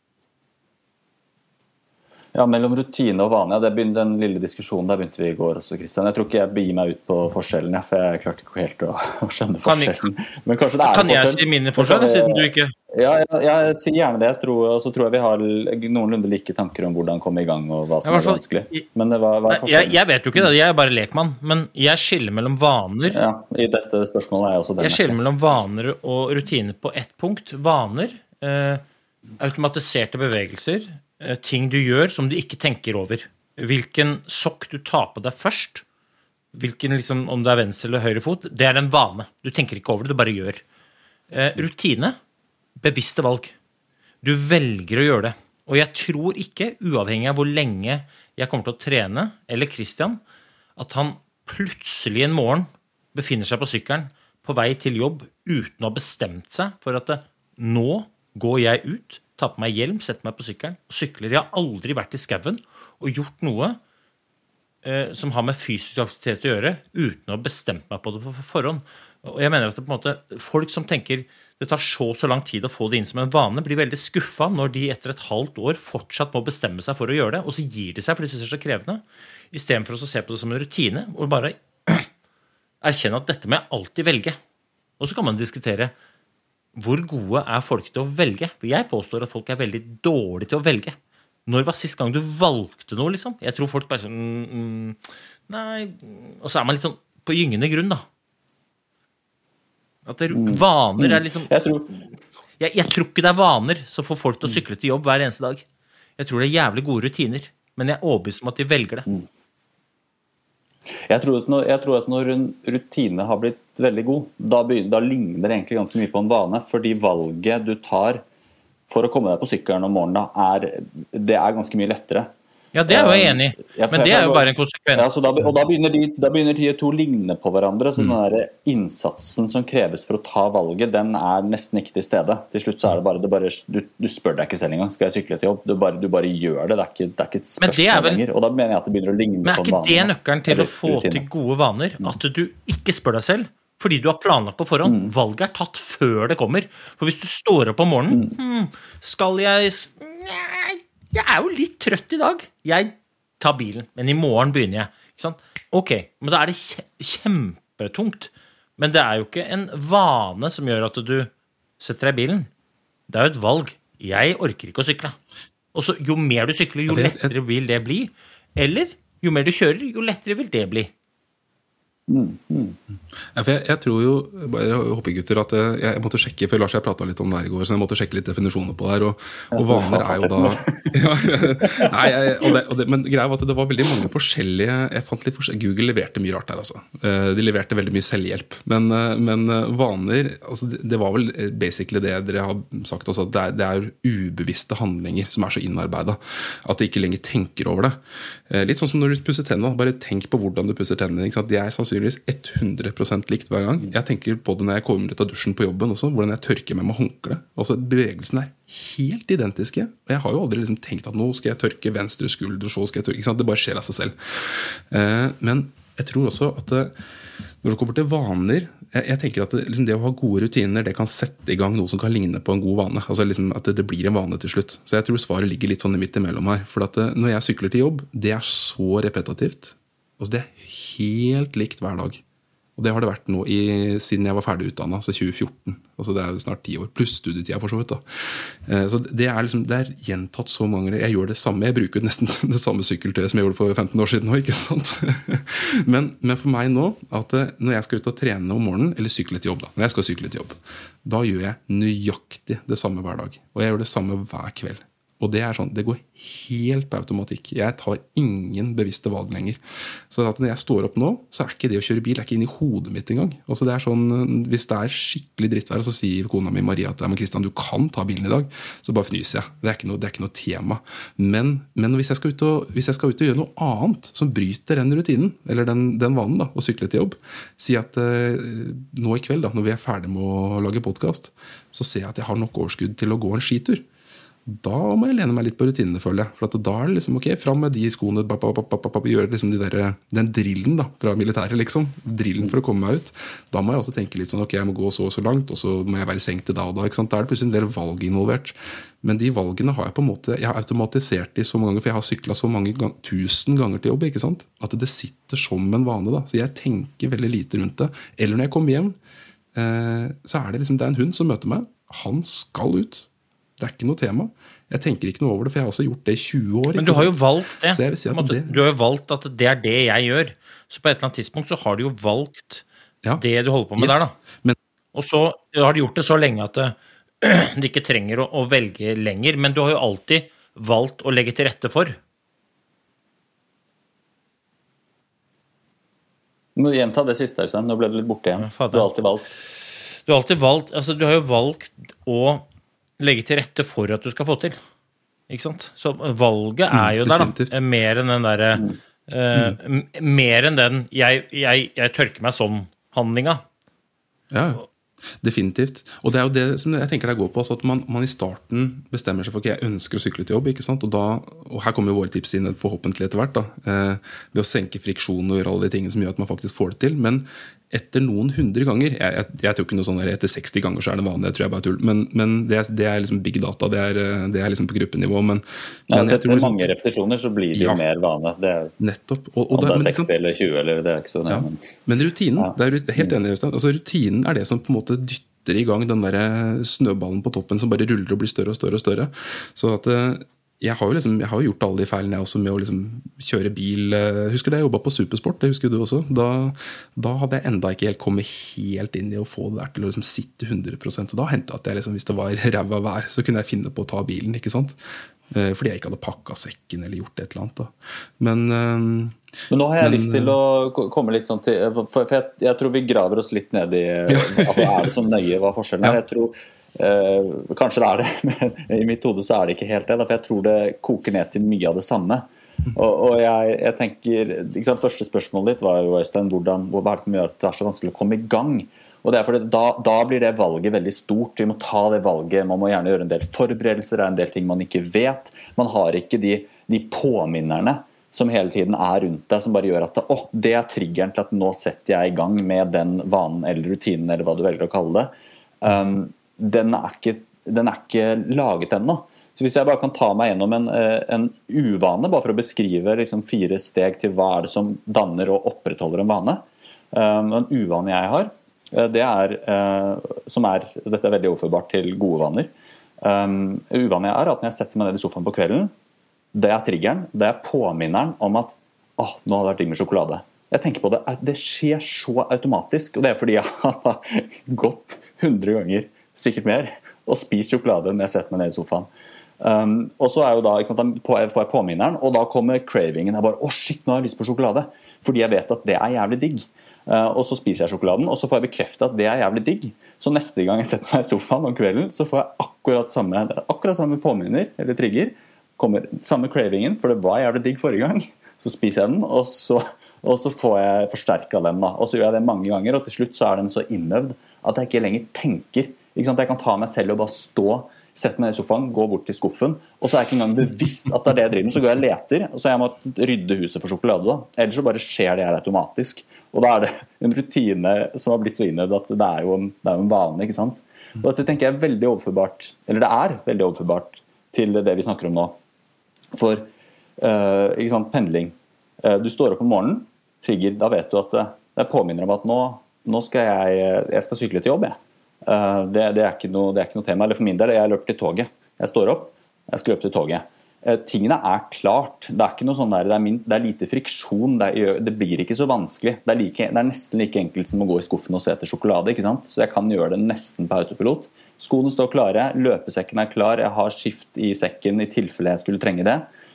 Ja, mellom rutine og vane, det begynte den lille diskusjonen der begynte vi i går også, Kristian. Jeg tror ikke jeg begir meg ut på forskjellen, ja, for jeg klarte ikke helt å, å skjønne forskjellen. Men kanskje det er kan jeg si mine forskjell, siden du ikke... Ja, jeg, jeg sier gjerne det, jeg tror, og så tror jeg vi har noenlunde like tanker om hvordan komme i gang og hva som ja, er vanskelig. Men det var, hva er forskjellen? Jeg, jeg vet jo ikke det, jeg er bare lekmann, men jeg skiller mellom vaner... Ja, i dette spørsmålet er jeg også denne. Jeg skiller mellom vaner og rutiner på ett punkt. Vaner eh, automatiserte bevegelser, eh, ting du gjør som du ikke tenker over. Hvilken sokk du tar på deg først, hvilken, liksom, om det er venstre eller høyre fot, det er en vane. Du tenker ikke over det, du bare gjør. Eh, rutine, bevisste valg. Du velger å gjøre det. Og jeg tror ikke, uavhengig av hvor lenge jeg kommer til å trene, eller Christian, at han plutselig en morgen befinner seg på sykkelen på vei til jobb uten å ha bestemt seg for at det, nå går jeg ut, tar på meg hjelm, setter meg på sykkelen og sykler. Jeg har aldri vært i skauen og gjort noe eh, som har med fysisk aktivitet å gjøre uten å ha bestemt meg på det på forhånd. Og jeg mener at det på en måte, folk som tenker det tar så så lang tid å få det inn som en vane, blir veldig skuffet når de etter et halvt år fortsatt må bestemme seg for å gjøre det, og så gir de seg for de synes det er så krevende, i stedet for å se på det som en rutine, og bare erkjenne at dette må jeg alltid velge. Og så kan man diskutere hvor gode er folk til å velge. For jeg påstår at folk er veldig dårlige til å velge. Når var sist gang du valgte noe, liksom? Jeg tror folk bare sånn, mm, nei, og så er man litt sånn på gyngende grunn, da. At det, vaner er liksom... Jeg tror... Jeg, jeg tror ikke det er vaner som får folk til å sykle til jobb hver eneste dag. Jeg tror det er jævlig gode rutiner, men jeg er overbevist om at de velger det. Jeg tror, at når, jeg tror at når en rutine har blitt veldig god, da, begynner, da ligner det egentlig ganske mye på en vane, fordi valget du tar for å komme deg på sykkelen om morgenen, er, det er ganske mye lettere. Ja, det er jo jeg enig i, men det er jo bare en konsekvens. Ja, så da, og da begynner, de, da begynner de to ligne på hverandre, så mm. den der innsatsen som kreves for å ta valget, den er nesten ikke til stede. Til slutt så er det bare, det bare du, du spør deg ikke selv engang, skal jeg sykle til jobb? Du bare, du bare gjør det, det er ikke, det er ikke et spørsmål vel, lenger. Og da mener jeg at det begynner å ligne på en vane. Men er ikke det nøkkelen til å få rutine. Til gode vaner, at du ikke spør deg selv, fordi du har planlagt på forhånd? Mm. Valget er tatt før det kommer. For hvis du står opp om morgenen, mm. hmm, skal jeg... Nei, jeg er jo litt trøtt i dag. Jeg tar bilen, men i morgen begynner jeg. Ikke sant? Ok, men da er det kjempetungt. Men det er jo ikke en vane som gjør at du setter deg i bilen. Det er jo et valg. Jeg orker ikke å sykle. Og så jo mer du sykler, jo lettere vil det bli. Eller jo mer du kjører, jo lettere vil det bli. Mm, mm. Ja, for jeg, jeg tror jo bare hoppegutter at jeg, jeg måtte sjekke, for Lars jeg pratet litt om det her i går, så jeg måtte sjekke litt definisjoner på det her, og, og vaner er jo da ja, nei, jeg, og det, og det, men greia var at det var veldig mange forskjellige jeg fant litt forskjellige, Google leverte mye rart der altså. De leverte veldig mye selvhjelp, men, men vaner altså, det var vel basically det dere har sagt også, at det er, det er ubevisste handlinger som er så innarbeidet at de ikke lenger tenker over det litt sånn som når du pusser tennene, bare tenk på hvordan du pusser tennene, ikke sant? Det er sannsynlig hundre prosent likt hver gang. Jeg tenker på det når jeg kommer ut av dusjen på jobben også, hvordan jeg tørker meg med håndkle. Altså, bevegelsen er helt identiske. Og jeg har jo aldri liksom tenkt at nå skal jeg tørke venstre skulder, så skal jeg tørke. Ikke sant? Det bare skjer av seg selv. Eh, men jeg tror også at det, når det kommer til vaner, jeg, jeg tenker at det, liksom det å ha gode rutiner, det kan sette i gang noe som kan ligne på en god vane. Altså liksom at det, det blir en vane til slutt. Så jeg tror svaret ligger litt sånn midt imellom her. For at det, når jeg sykler til jobb, det er så repetitivt. Altså det er helt likt hver dag. Og det har det vært nå i, siden jeg var ferdig utdannet, altså tjue fjorten. Altså det er jo snart ti år, pluss studietida for så vidt da. Så det er, liksom, det er gjentatt så mange, jeg gjør det samme, jeg bruker nesten det samme sykkeltøyet som jeg gjorde for femten år siden nå, ikke sant? Men, men for meg nå, at når jeg skal ut og trene om morgenen, eller sykle til jobb da, når jeg skal sykle til jobb, da gjør jeg nøyaktig det samme hver dag. Og jeg gjør det samme hver kveld. Og det er sånn, det går helt på automatikk. Jeg tar ingen bevisste valg lenger. Så at når jeg står opp nå, så er ikke det å kjøre bil, det er ikke inn i hodet mitt engang. Altså det er sånn, hvis det er skikkelig drittvær, så sier kona mi Maria at ja, men Christian, du kan ta bilen i dag. Så bare fnyser jeg. Det er ikke noe, det er ikke noe tema. Men, men hvis, jeg skal ut og, hvis jeg skal ut og gjøre noe annet som bryter den rutinen, eller den, den vanen da, å sykle til jobb, si at eh, nå i kveld da, når vi er ferdig med å lage podcast, så ser jeg at jeg har nok overskudd til å gå en skitur. Da må jeg lene meg litt på rutinene, føler jeg. For at da er det liksom, ok, fram med de skoene, gjøre liksom de der, den drillen da, fra militæret liksom, drillen for å komme meg ut. Da må jeg også tenke litt sånn, ok, jeg må gå så og så langt, og så må jeg være senkt til da og da, ikke sant? Da er det plutselig en del valg involvert. Men de valgene har jeg på en måte, jeg har automatisert de så mange ganger, for jeg har syklet så mange gang, tusen ganger til jobb, ikke sant? At det sitter som en vane da, så jeg tenker veldig lite rundt det. Eller når jeg kommer hjem, eh, så er det liksom, det er en hund som møter meg, han skal ut. Det er ikke noe tema. Jeg tenker ikke noe over det, for jeg har også gjort det i tjue år. Men du har jo valgt det. Så jeg vil si at det. Du har jo valgt at det er det jeg gjør. Så på et eller annet tidspunkt så har du jo valgt ja. Det du holder på med yes. Der da. Men, og så har du gjort det så lenge at du ikke trenger å, å velge lenger, men du har jo alltid valgt å legge til rette for. Må du gjenta det siste, Øystein. Nå ble du litt borte igjen. Ja, du har alltid valgt. Du har alltid valgt, altså du har jo valgt å legge til rette for at du skal få til. Ikke sant? Så valget er jo mm, der da, mer enn den der, mm. uh, mer enn den, jeg, jeg, jeg tørker meg sånn handlinga. Ja, definitivt. Og det er jo det som jeg tenker det går på, altså at man, man i starten bestemmer seg for at jeg ønsker å sykle til jobb, ikke sant? Og, da, og her kommer jo våre tips inn forhåpentlig etter hvert da, eh, ved å senke friksjon og gjøre alle de tingene som gjør at man faktisk får det til, men etter noen hundre ganger, jeg, jeg, jeg tror ikke noe sånn der, etter seksti ganger så er det vanlig, jeg tror jeg bare tull, men, men det, er, det er liksom big data, det er, det er liksom på gruppenivå, men, ja, men jeg tror liksom, mange repetisjoner så blir det jo ja, mer vane, det er, nettopp, og, og om det er seksti liksom, eller tjue, eller det er ikke så nøye, ja, men, men rutinen, ja. det er helt enig, altså rutinen er det som på en måte dytter i gang den der snøballen på toppen som bare ruller og blir større og større og større, så at jeg har jo liksom, jeg har jo gjort alle de feilene jeg også med å liksom kjøre bil. Husker det, jeg jobbet på Supersport, det husker du også. Da, da hadde jeg enda ikke helt kommet helt inn i å få det der til å liksom sitte hundre prosent. Så da hentet jeg at jeg liksom, hvis det var ræva vær, så kunne jeg finne på å ta bilen, ikke sant? Fordi jeg ikke hadde pakket sekken eller gjort et eller annet da. Men, men nå har jeg men, lyst til å komme litt sånn til, for jeg, jeg tror vi graver oss litt ned i, altså er det så nøye hva forskjellen er? Jeg tror Uh, kanskje det er det, men i mitt hode så er det ikke helt det, for jeg tror det koker ned til mye av det samme. Og, og jeg, jeg tenker, ikke sant, første spørsmålet ditt var jo, Øystein, hvordan, hva er det som gjør at det er så vanskelig å komme i gang? Og det er fordi da, da blir det valget veldig stort, vi må ta det valget, man må gjerne gjøre en del forberedelser, det er en del ting man ikke vet, man har ikke de, de påminnerne som hele tiden er rundt deg, som bare gjør at oh, det er triggeren til at nå setter jeg i gang med den vanen eller rutinen, eller hva du velger å kalle det. Um, Den er, ikke, den er ikke laget ennå. Så hvis jeg bare kan ta meg gjennom en, en uvane, bare for å beskrive liksom fire steg til hva er det som danner og opprettholder en vane. Um, en uvane jeg har, det er, uh, som er, dette er veldig overførbart til gode vaner. Um, uvane jeg er at når jeg setter meg ned i sofaen på kvelden, det er triggeren, det er påminneren om at åh, nå hadde det vært digg med sjokolade. Jeg tenker på det, det skjer så automatisk, og det er fordi jeg har gått hundre ganger sikkert mer, og spist sjokolade når jeg setter meg ned i sofaen. Um, og så er jo da, ikke sant, da får jeg påminneren, og da kommer cravingen. Jeg bare, åh oh shit, nå har jeg lyst på sjokolade. Fordi jeg vet at det er jævlig digg. Uh, og så spiser jeg sjokoladen, og så får jeg bekreftet at det er jævlig digg. Så neste gang jeg setter meg i sofaen om kvelden, så får jeg akkurat samme, akkurat samme påminner, eller trigger. Kommer samme cravingen, for det var jævlig digg forrige gang. Så spiser jeg den, og så, og så får jeg forsterket den da. Og så gjør jeg det mange ganger, og til slutt så er den så innøvd at jeg ikke lenger tenker. Ikke sant? Jeg kan ta meg selv og bare stå, sette meg i sofaen, gå bort til skuffen, og så er jeg ikke engang bevisst at det er det jeg driver med, så går jeg og leter, og så har jeg måttet rydde huset for sjokolade da. Ellers så bare skjer det her automatisk. Og da er det en rutine som har blitt så innøvd at det er jo en, det er jo en vane, ikke sant? Og dette tenker jeg er veldig overførbart, eller det er veldig overførbart til det vi snakker om nå. For, uh, ikke sant, pendling. Uh, du står opp om morgenen, trigger, da vet du at det, det påminner om at nå, nå skal jeg, jeg skal sykle til jobb, jeg. Uh, det, det, er ikke noe, det er ikke noe tema, eller for min del, jeg løper til toget. Jeg står opp, jeg skal løpe til toget. Uh, tingene er klart. Det er ikke noe sånn der, det er, min, det er lite friksjon, det, er, det blir ikke så vanskelig. Det er, like, det er nesten like enkelt som å gå i skuffen og se etter sjokolade, ikke sant? Så jeg kan gjøre det nesten på autopilot. Skoene står klare, løpesekken er klar, jeg har skift i sekken i tilfelle jeg skulle trenge det.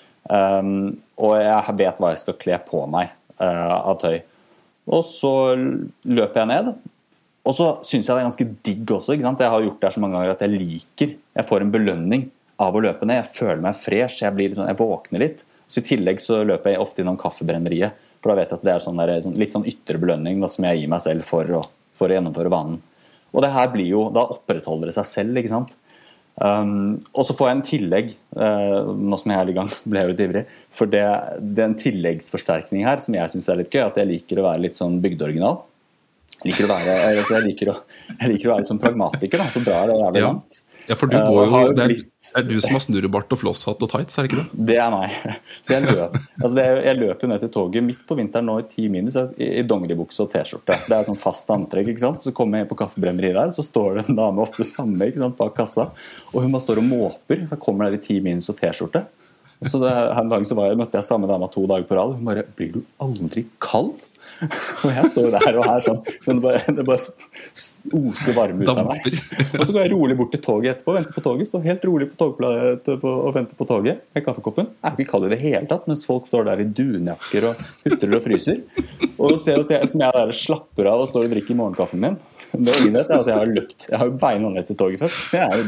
Um, og jeg vet hva jeg skal kle på meg uh, av tøy. Og så løper jeg ned. Og så synes jeg det er ganske digg også, ikke sant? Jeg har gjort det så mange ganger at jeg liker, jeg får en belønning av å løpe ned, jeg føler meg fresh, jeg, blir litt sånn, jeg våkner litt. Så i tillegg så løper jeg ofte innom kaffebrenneriet, for da vet jeg at det er sånn der, litt sånn ytre belønning da, som jeg gir meg selv for å, for å gjennomføre vanen. Og det her blir jo, da opprettholder det seg selv, ikke sant? Um, og så får jeg en tillegg, uh, nå som jeg er i gang, så ble jeg litt ivrig, for det, det er en tilleggsforsterkning her, som jeg synes er litt gøy, at jeg liker å være litt sånn bygdeoriginal. Jeg liker å være, jeg liker å, jeg liker å være litt sånn pragmatiker da, så drar det jævlig langt. Ja, for du går jo, det er, det er du som har snurrebart og flosshatt og tights, er det ikke det? Det er meg. Så jeg løper, altså det er, jeg løper ned til toget midt på vinteren nå i ti minus i, i dongeribukse og t-skjorte. Det er sånn fast antrekk, ikke sant? Så kommer jeg på kaffebrenneriet der, så står det en dame ofte samme, ikke sant, bak kassa, og hun bare står og måper, jeg kommer der i ti minus og t-skjorte. Så det, her en dag så var jeg, møtte jeg samme dame to dager på rad, hun bare, blir du aldri kald? Og jeg står der og her sånn, men det bare, det bare oser varme ut av meg. Og så går jeg rolig bort til toget etterpå, venter på toget, står helt rolig på togplanet og venter på toget med kaffekoppen. Jeg er ikke kald i det hele tatt, mens folk står der i dunjakker og hutrer og fryser. Og ser at jeg, som jeg der slapper av og står og drikker morgenkaffen min. Det er ingen at jeg har løpt. Jeg har jo beina ned til toget først. Jeg er jo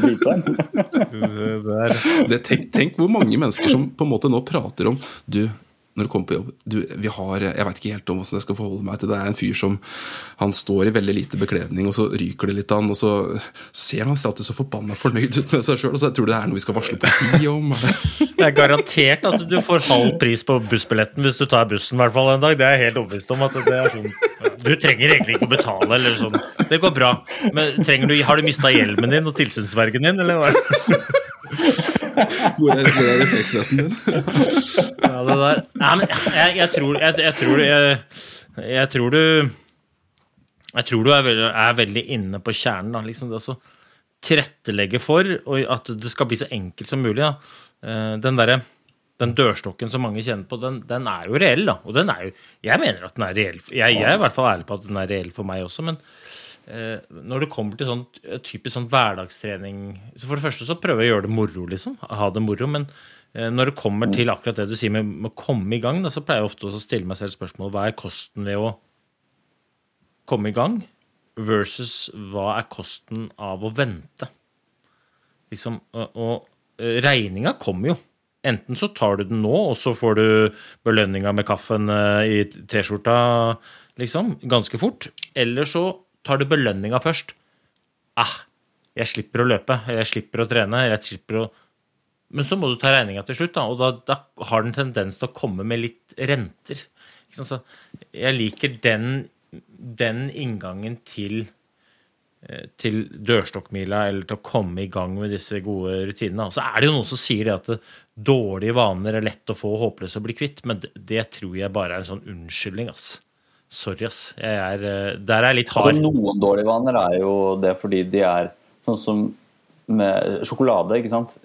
dritvarm. Det, tenk, tenk hvor mange mennesker som på en måte nå prater om du, når du kommer på jobb du, vi har, jeg vet ikke helt om hvordan jeg skal forholde meg til det er en fyr som han står i veldig lite bekledning og så ryker det litt an og så ser han seg alltid så forbannet fornøyd ut med seg selv og så jeg tror det er noe vi skal varsle politiet om. Det er garantert at du får halv pris på bussbilletten hvis du tar bussen i hvert fall en dag. Det er helt overbevist om at det er sånn. Du trenger egentlig ikke å betale eller sånn. Det går bra. Men trenger du, har du mistet hjelmen din og tilsynsvergen din eller hva? Hvor er, hvor er refleksvesten din? Ja, det der. Nei, men jeg, jeg tror jeg, jeg tror jeg, jeg tror du jeg tror du er veldig, er veldig inne på kjernen da, liksom det å tilrettelegge for og at det skal bli så enkelt som mulig da. Den der den dørstokken som mange kjenner på den, den er jo reell da og den er jo, jeg mener at den er reell jeg, jeg er i hvert fall ærlig på at den er reell for meg også men eh, når det kommer til sånn typisk sånn hverdagstrening så for det første så prøver jeg å gjøre det moro liksom ha det moro, men eh, når det kommer til akkurat det du sier med, med å komme i gang da, så pleier jeg ofte å stille meg selv spørsmål hva er kosten ved å komme i gang versus hva er kosten av å vente liksom, og, og regninga kommer jo enten så tar du den nå, og så får du belønninga med kaffen i t-skjorta, liksom, ganske fort. Eller så tar du belønninga først. Ah, jeg slipper å løpe, jeg slipper å trene, jeg slipper å... Men så må du ta regninga til slutt, da, og da, da har den tendens til å komme med litt renter. Så jeg liker den, den inngangen til... til dørstokkmila eller til å komme i gang med disse gode rutinene. Så er det jo noen som sier det at dårlige vaner er lett å få og håpløs å bli kvitt, men det, det tror jeg bare er en sånn unnskyldning, ass. Sorry, ass. Jeg er, der er jeg litt hard. Altså, noen dårlige vaner er jo det fordi de er sånn som med sjokolade, ikke sant?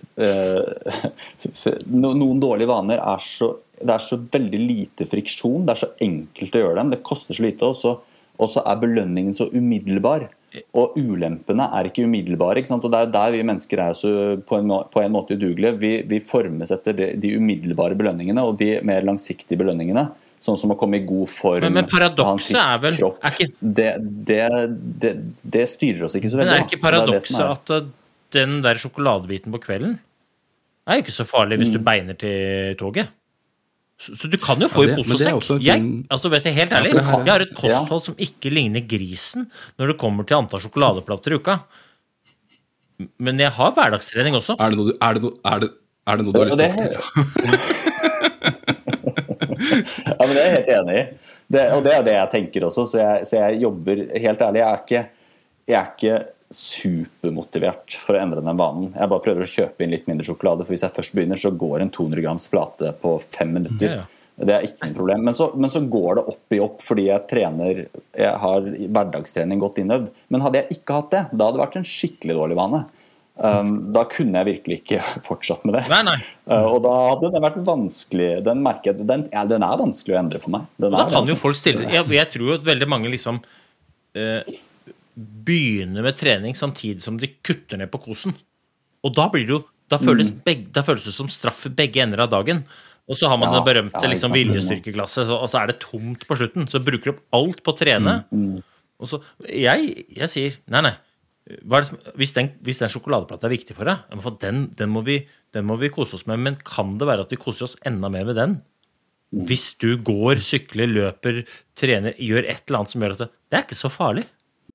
Noen dårlige vaner er så, det er så veldig lite friksjon, det er så enkelt å gjøre dem, det koster så lite, og så, og så er belønningen så umiddelbar. Og ulempene er ikke umiddelbare, ikke sant? Og det er der vi mennesker er så på en, på en måte udugelige. Vi, vi formes etter de, de umiddelbare belønningene og de mer langsiktige belønningene, sånn som å komme i god form. Men, men paradokset er vel... Kropp, er ikke, det, det, det, det styrer oss ikke så veldig. Men er ikke paradokset at den der sjokoladebiten på kvelden er jo ikke så farlig hvis du beiner til toget? Så, så du kan jo få ja, det, i pose og sekk. Jeg, altså vet jeg helt ærlig, ja, jeg har et kosthold ja. Som ikke ligner grisen når det kommer til antall sjokoladeplater i uka. Men jeg har hverdagstrening også. Er det noe du, er det noe, er det, er det noe du har lyst til? Ja, men det er jeg helt enig i. Det, og det er det jeg tenker også, så jeg, så jeg jobber, helt ærlig, jeg er ikke, jeg er ikke supermotivert for å endre den vanen. Jeg bare prøver å kjøpe inn litt mindre sjokolade, for hvis jeg først begynner, så går en to hundre grams plate på fem minutter. Ja, ja. Det er ikke noe problem. Men så, men så går det opp i opp, fordi jeg trener, jeg har hverdagstrening godt innøvd. Men hadde jeg ikke hatt det, da hadde det vært en skikkelig dårlig vane. Um, da kunne jeg virkelig ikke fortsatt med det. Nei, nei. Uh, og da hadde det vært vanskelig. Den, merker, den, ja, den er vanskelig å endre for meg. Den da er kan jo folk stille. Jeg, jeg tror jo at veldig mange liksom... Uh, begynner med trening samtidig som de kutter ned på kosen. Og da blir det jo, da føles, mm. begge, da føles det som straff begge ender av dagen. Og så har man ja, det berømte ja, liksom, viljestyrkeglasset, og så er det tomt på slutten. Så bruker du opp alt på å trene. Mm. Mm. Og så, jeg, jeg sier, nei, nei, hva er det som, hvis, den, hvis den sjokoladeplata er viktig for deg, den, den, må vi, den må vi kose oss med, men kan det være at vi koser oss enda mer med den? Mm. Hvis du går, sykler, løper, trener, gjør et eller annet som gjør at det, det er ikke så farlig.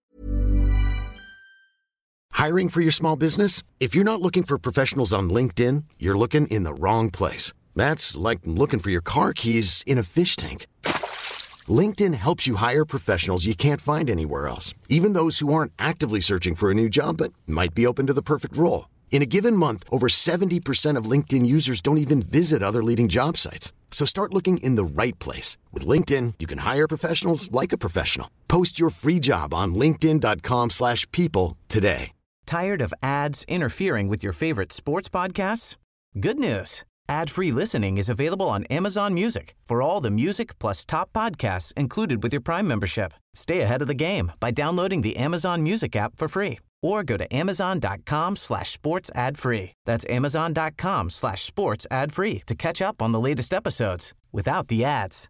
Hiring for your small business? If you're not looking for professionals on LinkedIn, you're looking in the wrong place. That's like looking for your car keys in a fish tank. LinkedIn helps you hire professionals you can't find anywhere else, even those who aren't actively searching for a new job but might be open to the perfect role. In a given month, over seventy percent of LinkedIn users don't even visit other leading job sites. So start looking in the right place. With LinkedIn, you can hire professionals like a professional. Post your free job on linkedin.com slash people today. Tired of ads interfering with your favorite sports podcasts? Good news. Ad-free listening is available on Amazon Music for all the music plus top podcasts included with your Prime membership. Stay ahead of the game by downloading the Amazon Music app for free or go to amazon.com slash sports ad free. That's amazon.com slash sports ad free to catch up on the latest episodes without the ads.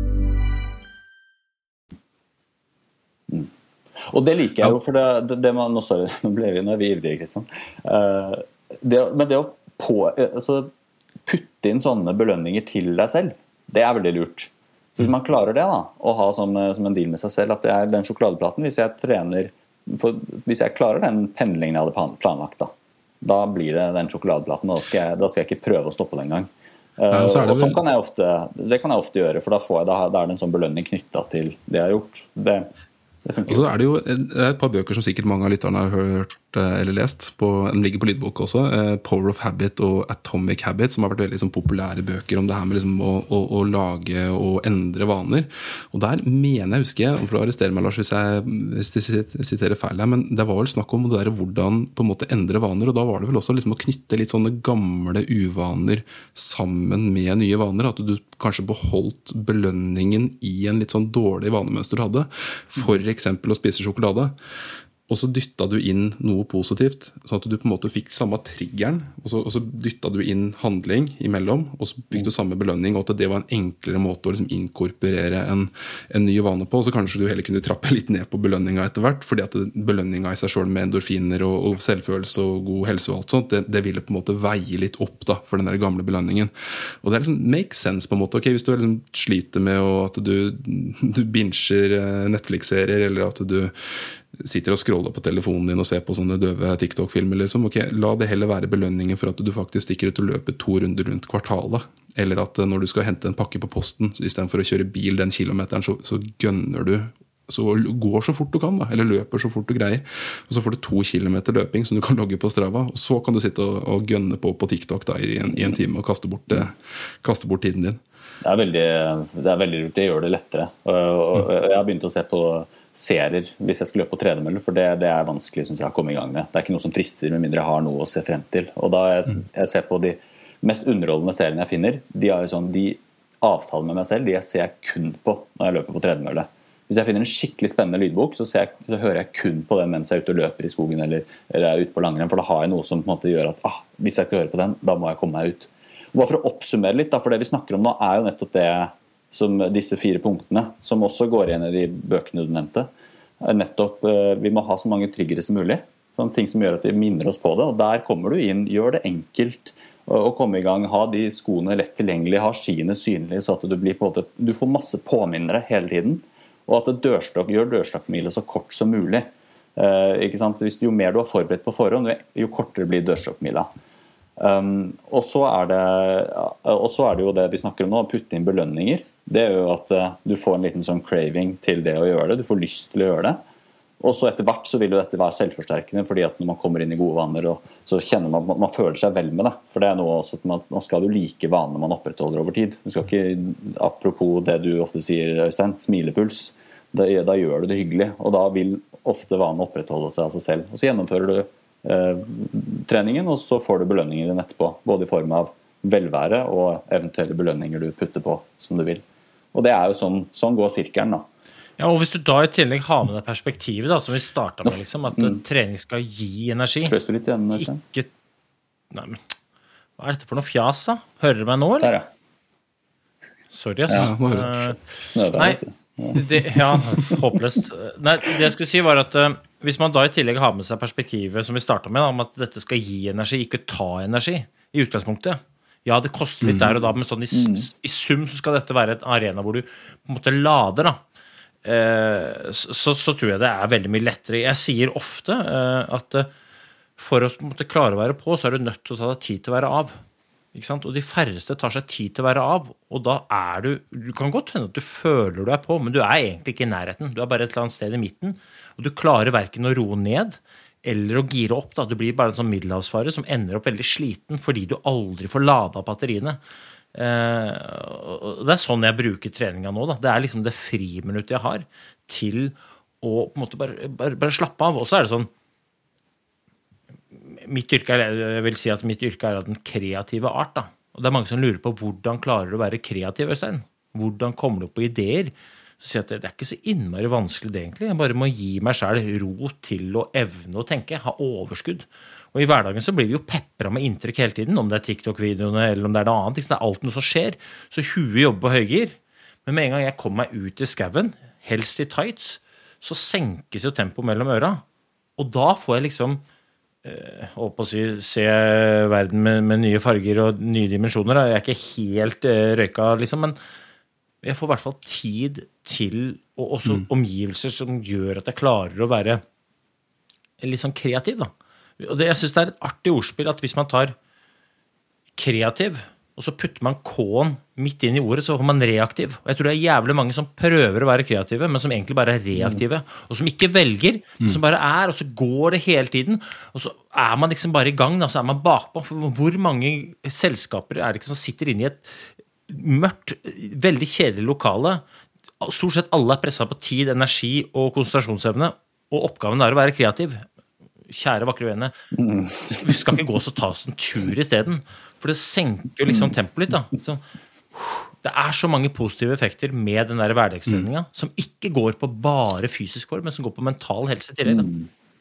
Mm. Og det liker jeg jo, for det, det, det man, nå, sorry, nå ble vi, nå er vi ivrige, Kristian. Uh, det, men det å på, altså, putte inn sånne belønninger til deg selv, det er veldig lurt. Så hvis man klarer det da, å ha som, som en deal med seg selv, at det er den sjokoladeplaten, hvis jeg trener, for, hvis jeg klarer den pendlingen jeg hadde planlagt da, da blir det den sjokoladeplaten, da skal jeg, da skal jeg ikke prøve å stoppe den gang. Uh, ja, og sånn kan jeg ofte, det kan jeg ofte gjøre, for da, får jeg, da, da er det en sånn belønning knyttet til det jeg har gjort. Det Og så er det jo et par bøker som sikkert mange av lytterne har hørt eller lest på, den ligger på lydbok også, Power of Habit og Atomic Habit, som har vært veldig liksom, populære bøker om det her med liksom, å, å, å lage og endre vaner. Og der mener jeg, husker jeg, for å arrestere meg Lars hvis jeg, hvis jeg siterer feil her, men det var vel snakk om det der, hvordan på en måte endre vaner, og da var det vel også liksom, å knytte litt sånne gamle uvaner sammen med nye vaner, at du kanskje beholdt belønningen i en litt sånn dårlig vanemønster du hadde, for eksempel å spise sjokolade, og så dyttet du inn noe positivt, sånn at du på en måte fikk samme triggeren, og så, og så dyttet du inn handling imellom, og så fikk du samme belønning, og at det var en enklere måte å liksom inkorporere en, en ny vane på, og så kanskje du heller kunne trappe litt ned på belønninga etter hvert, fordi at belønninga i seg selv med endorfiner og, og selvfølelse og god helse og alt sånt, det, det ville på en måte veie litt opp da, for den der gamle belønningen. Og det er liksom make sense på en måte, ok, hvis du liksom sliter med å, at du, du binger Netflix-serier, eller at du sitter og scroller på telefonen din og ser på sånne døve TikTok-filmer liksom. Ok, la det heller være belønningen for at du faktisk stikker ut og løper to runder rundt kvartalet, eller at når du skal hente en pakke på posten, så i stedet for å kjøre bil den kilometeren, så, så gønner du, så går så fort du kan da, eller løper så fort du greier, og så får du to kilometer løping som du kan logge på Strava, og så kan du sitte og, og gønne på på TikTok da, i, en, i en time og kaste bort, det, kaste bort tiden din. Det er veldig, det er veldig lurt, det gjør det lettere. Og jeg har begynt å se på serier hvis jeg skal løpe på tredemølle, for det, det er vanskelig, synes jeg, å komme i gang med. Det er ikke noe som frister, med mindre jeg har noe å se frem til. Og da jeg, jeg ser på de mest underholdende seriene jeg finner, de har jo sånn, de avtaler med meg selv, de jeg ser kun på når jeg løper på tredemølle. Hvis jeg finner en skikkelig spennende lydbok, så, ser jeg, så hører jeg kun på den mens jeg er ute og løper i skogen, eller, eller er ute på langrenn, for da har jeg noe som på en måte gjør at, ah, hvis jeg skal høre på den, da må jeg komme meg ut. Bare for å oppsummere litt, da, for det vi snakker om nå er jo nettopp det som disse fire punktene, som også går igjen i de bøkene du nevnte. Nettopp, vi må ha så mange triggere som mulig, sånne ting som gjør at vi minner oss på det, og der kommer du inn, gjør det enkelt å komme i gang, ha de skoene lett tilgjengelige, ha skiene synlige, så at du, blir på en måte, du får masse påminnere hele tiden, og at dørstokk, gjør dørstokkmile så kort som mulig. Eh, ikke sant? Hvis, jo mer du har forberedt på forhånd, jo kortere blir dørstokkmila. Um, og, så er det, og så er det jo det vi snakker om nå, å putte inn belønninger. Det er jo at uh, du får en liten sånn craving til det å gjøre det, du får lyst til å gjøre det. Og så etter hvert så vil jo dette være selvforsterkende, fordi at når man kommer inn i gode vaner, og, så kjenner man at man føler seg vel med det. For det er noe også at man, man skal jo like vaner man opprettholder over tid. Du skal ikke, apropos det du ofte sier, Øystein, smilepuls, da, da gjør du det hyggelig, og da vil ofte vanen opprettholde seg av seg selv. Og så gjennomfører du Eh, treningen, og så får du belønninger din etterpå, både i form av velvære og eventuelle belønninger du putter på som du vil. Og det er jo sånn, sånn går sirkelen da. Ja, og hvis du da i tillegg har med det perspektivet da, som vi startet med, liksom, at mm. trening skal gi energi. Frøs du litt igjen, Øystein? Ikke... Nei, men hva er dette for noe fjas da? Hører du meg nå, eller? Der, ja. Sorry, altså. Ja, nå hører du. Snøvær, Nei, det, ja, håpløst. Nei, det jeg skulle si var at uh, hvis man da i tillegg har med seg perspektivet som vi startet med, da, om at dette skal gi energi, ikke ta energi i utgangspunktet. Ja, det koster litt der og da, men sånn i, i sum så skal dette være et arena hvor du på en måte lader da. Uh, så, så tror jeg det er veldig mye lettere. Jeg sier ofte uh, at uh, for å på en måte klare å være på, så er du nødt til å ta deg tid til å være av. Ikke sant? Og de færreste tar seg tid til å være av, og da er du, du kan godt hende at du føler du er på, men du er egentlig ikke i nærheten, du er bare et eller annet sted i midten, og du klarer hverken å roe ned, eller å gire opp da, du blir bare en sånn middelhavsfare som ender opp veldig sliten, fordi du aldri får ladet batteriene. Eh, og det er sånn jeg bruker treninga nå da, det er liksom det friminuttet jeg har, til å på en måte bare, bare, bare slappe av, og så er det sånn, mitt yrke er, jeg vil si at mitt yrke er av den kreative art da. Og det er mange som lurer på hvordan klarer du å være kreativ, Øystein? Hvordan kommer du på ideer? Så sier jeg at det er ikke så innmari vanskelig det egentlig. Jeg bare må gi meg selv ro til å evne å tenke, ha overskudd. Og i hverdagen så blir vi jo peppret med inntrykk hele tiden, om det er TikTok-videoene eller om det er noe annet. Det er alt noe som skjer. Så huet jobber på høygir. Men med en gang jeg kommer meg ut i skaven, helst i tights, så senkes jo tempo mellom øra. Og da får jeg liksom eh, håper å si, se verden med, med nye farger og nye dimensjoner. Jeg er ikke helt eh, røyka, liksom, men jeg får i hvert fall tid til, og også mm. omgivelser som gjør at jeg klarer å være litt sånn kreativ, da. Og det, jeg synes det er et artig ordspill at hvis man tar kreativ, og så putter man K-en midt inn i ordet, så får man reaktiv. Og jeg tror det er jævlig mange som prøver å være kreative, men som egentlig bare er reaktive, mm. og som ikke velger, mm. som bare er, og så går det hele tiden, og så er man liksom bare i gang, da, så er man bakpå. For hvor mange selskaper er det ikke som sitter inne i et mørkt, veldig kjedelig lokale. Stort sett alle er presset på tid, energi og konsentrasjonsevne, og oppgaven er å være kreativ. Kjære vakre vene, vi skal ikke gå og ta oss en tur i stedet, for det senker jo liksom tempoet litt, da. Så, det er så mange positive effekter med den der hverdagstreninga, som ikke går på bare fysisk form, men som går på mental helse til det, da.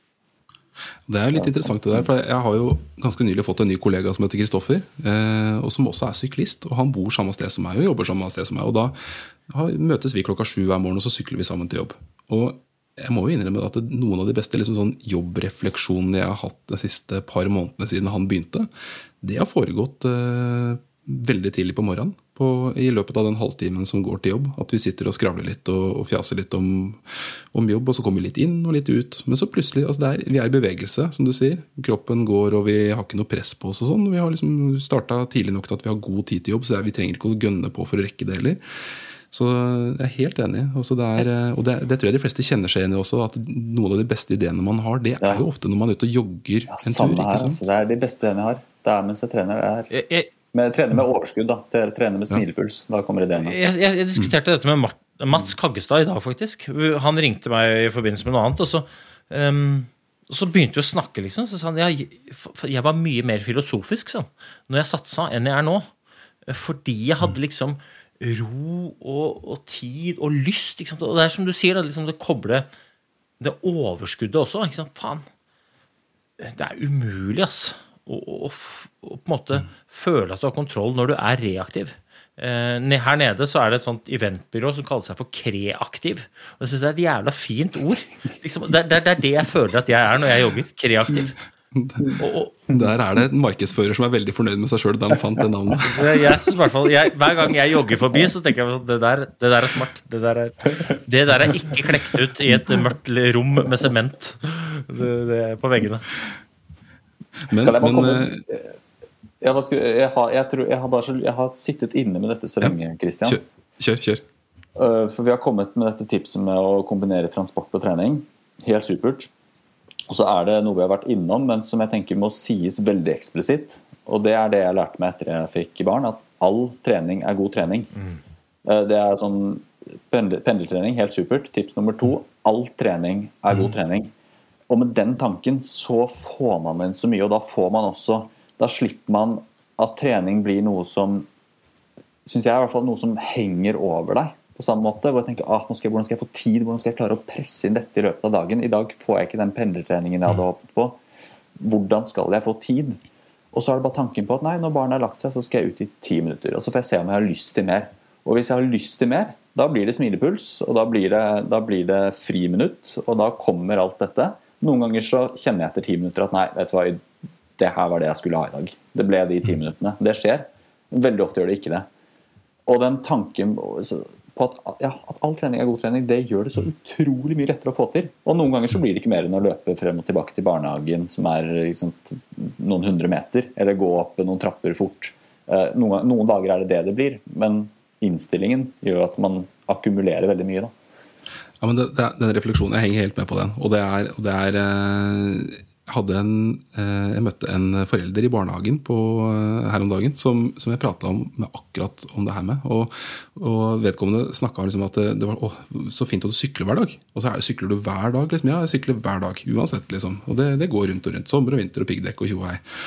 Det er litt interessant det der, for jeg har jo ganske nylig fått en ny kollega som heter Kristoffer, eh, og som også er syklist, og han bor samme sted som meg, og jobber samme sted som meg, og da har, møtes vi klokka sju hver morgen, og så sykler vi sammen til jobb. Og jeg må jo innrømme at noen av de beste liksom, sånn jobbrefleksjonene jeg har hatt de siste par månedene siden han begynte, det har foregått eh, veldig tidlig på morgenen, på, i løpet av den halvtimen som går til jobb, at vi sitter og skravler litt og, og fjaser litt om, om jobb, og så kommer vi litt inn og litt ut. Men så plutselig, altså det er, vi er i bevegelse, som du sier. Kroppen går, og vi har ikke noe press på oss og sånn. Vi har liksom startet tidlig nok til at vi har god tid til jobb, så det er, vi trenger ikke å gønne på for å rekke det heller. Så jeg er helt enig. Også det er, og det, det tror jeg de fleste kjenner seg igjen i også, at noen av de beste ideene man har, det er jo ofte når man er ute og jogger ja, en tur, ikke sant? Altså, det er de beste ideene jeg har. Det er mens jeg trener, det er... Jeg, jeg... Men trener med overskudd da, til trener med smilepuls, da kommer ideen. Jeg, jeg, jeg diskuterte dette med Mats Kaggestad i dag faktisk. Han ringte meg i forbindelse med noe annet, og så, um, og så begynte vi å snakke liksom, så sa han, jeg, jeg var mye mer filosofisk sånn, når jeg satsa enn jeg er nå. Fordi jeg hadde liksom ro og, og tid og lyst, ikke sant? Og det er som du sier, da, liksom det kobler det overskuddet også, ikke sant? Faen, det er umulig, ass. Og, og, og på en måte føle at du har kontroll når du er reaktiv. Eh, her nede så er det et sånt eventbyrå som kaller seg for kreaktiv. Og jeg synes det er et jævla fint ord. Liksom, det, det, det er det jeg føler at jeg er når jeg jogger. Kreaktiv. Og, og, Der er det en markedsfører som er veldig fornøyd med seg selv da han fant det navnet. Jeg synes i hvert fall, jeg, hver gang jeg jogger forbi så tenker jeg at det der, det der er smart. Det der er, det der er ikke klekt ut i et mørkt rom med sement det, det er på veggene. Men, jeg, men jeg, var, jeg, har, jeg, tror, jeg, har bare, jeg har sittet inne med dette så lenge, Christian. Kjør, kjør, kjør. For vi har kommet med dette tipset med å kombinere transport og trening. Helt supert. Og så er det noe vi har vært innom, men som jeg tenker må sies veldig eksplisitt. Og det er det jeg lærte meg etter jeg fikk barn, at all trening er god trening. Mm. Det er sånn pendeltrening, helt supert. Tips nummer to, all trening er god mm. trening. Og med den tanken så får man inn så mye, og da får man også, da slipper man at trening blir noe som, synes jeg i hvert fall noe som henger over deg på samme måte, hvor jeg tenker, ah, nå skal jeg, hvordan skal jeg få tid, hvordan skal jeg klare å presse inn dette i løpet av dagen? I dag får jeg ikke den pendlertreningen jeg hadde håpet på. Hvordan skal jeg få tid? Og så er det bare tanken på at nei, når barnet har lagt seg, så skal jeg ut i ti minutter, og så får jeg se om jeg har lyst til mer. Og hvis jeg har lyst til mer, da blir det smilepuls, og da blir det, da blir det friminutt, og da kommer alt dette. Noen ganger så kjenner jeg etter ti minutter at nei, vet du hva, det her var det jeg skulle ha i dag. Det ble de ti minuttene. Det skjer. Veldig ofte gjør det ikke det. Og den tanken på at, ja, at all trening er god trening, det gjør det så utrolig mye lettere å få til. Og noen ganger så blir det ikke mer enn å løpe frem og tilbake til barnehagen, som er liksom, noen hundre meter, eller gå opp noen trapper fort. Noen, noen dager er det det det blir, men innstillingen gjør at man akkumulerer veldig mye da. Ja, men det, det, den refleksjonen, jeg henger helt med på den. Og det er, og det er jeg, hadde en, jeg møtte en forelder i barnehagen på, her om dagen som, som jeg pratet om med akkurat om det her med. Og, og vedkommende snakket om liksom at det, det var å, så fint at du sykler hver dag. Og så er det, sykler du hver dag? Liksom. Ja, jeg sykler hver dag, uansett. Liksom. Og det, det går rundt og rundt. Sommer og vinter og piggdekk og tjohei.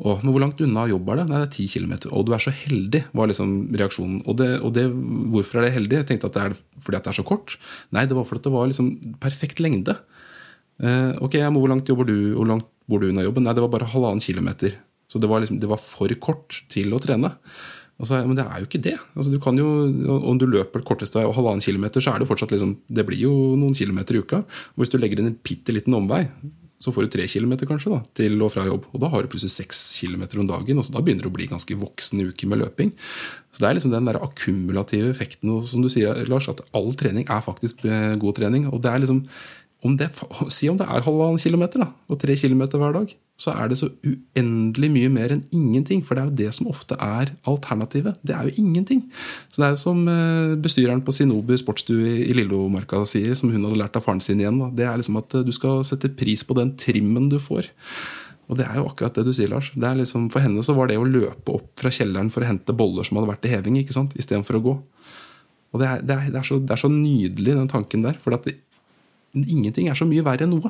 Åh, men hvor langt unna jobb er det? Nei, det er ti kilometer. Og du er så heldig, var liksom reaksjonen. Og, det, og det, hvorfor er det heldig? Jeg tenkte at det er fordi at det er så kort. Nei, det var fordi det var liksom perfekt lengde. Eh, ok, men hvor langt jobber du? Hvor langt bor du unna jobben? Nei, det var bare halvannen kilometer. Så det var, liksom, det var for kort til å trene. Altså, men det er jo ikke det. Altså, du kan jo, om du løper kortest vei og halvannen kilometer, så er det fortsatt liksom, det blir jo noen kilometer i uka. Og hvis du legger inn en pitteliten omvei, så får du tre kilometer kanskje da, til og fra jobb. Og da har du plutselig seks kilometer om dagen, og så da begynner det å bli ganske voksen uke med løping. Så det er liksom den der akkumulative effekten, og som du sier, Lars, at all trening er faktisk god trening. Og det er liksom, om det, si om det er halvannen kilometer da, og tre kilometer hver dag, så er det så uendelig mye mer enn ingenting, for det er jo det som ofte er alternativet. Det er jo ingenting. Så det er jo som bestyreren på Sinobu sportsstue i Lillomarka sier, som hun hadde lært av faren sin igjen, da. Det er liksom at du skal sette pris på den trimmen du får. Og det er jo akkurat det du sier, Lars. Det er liksom, for henne så var det å løpe opp fra kjelleren for å hente boller som hadde vært i heving, ikke sant? I stedet for å gå. Og det er, det er, det er, så, det er så nydelig, den tanken der, for at det, ingenting er så mye verre enn noe.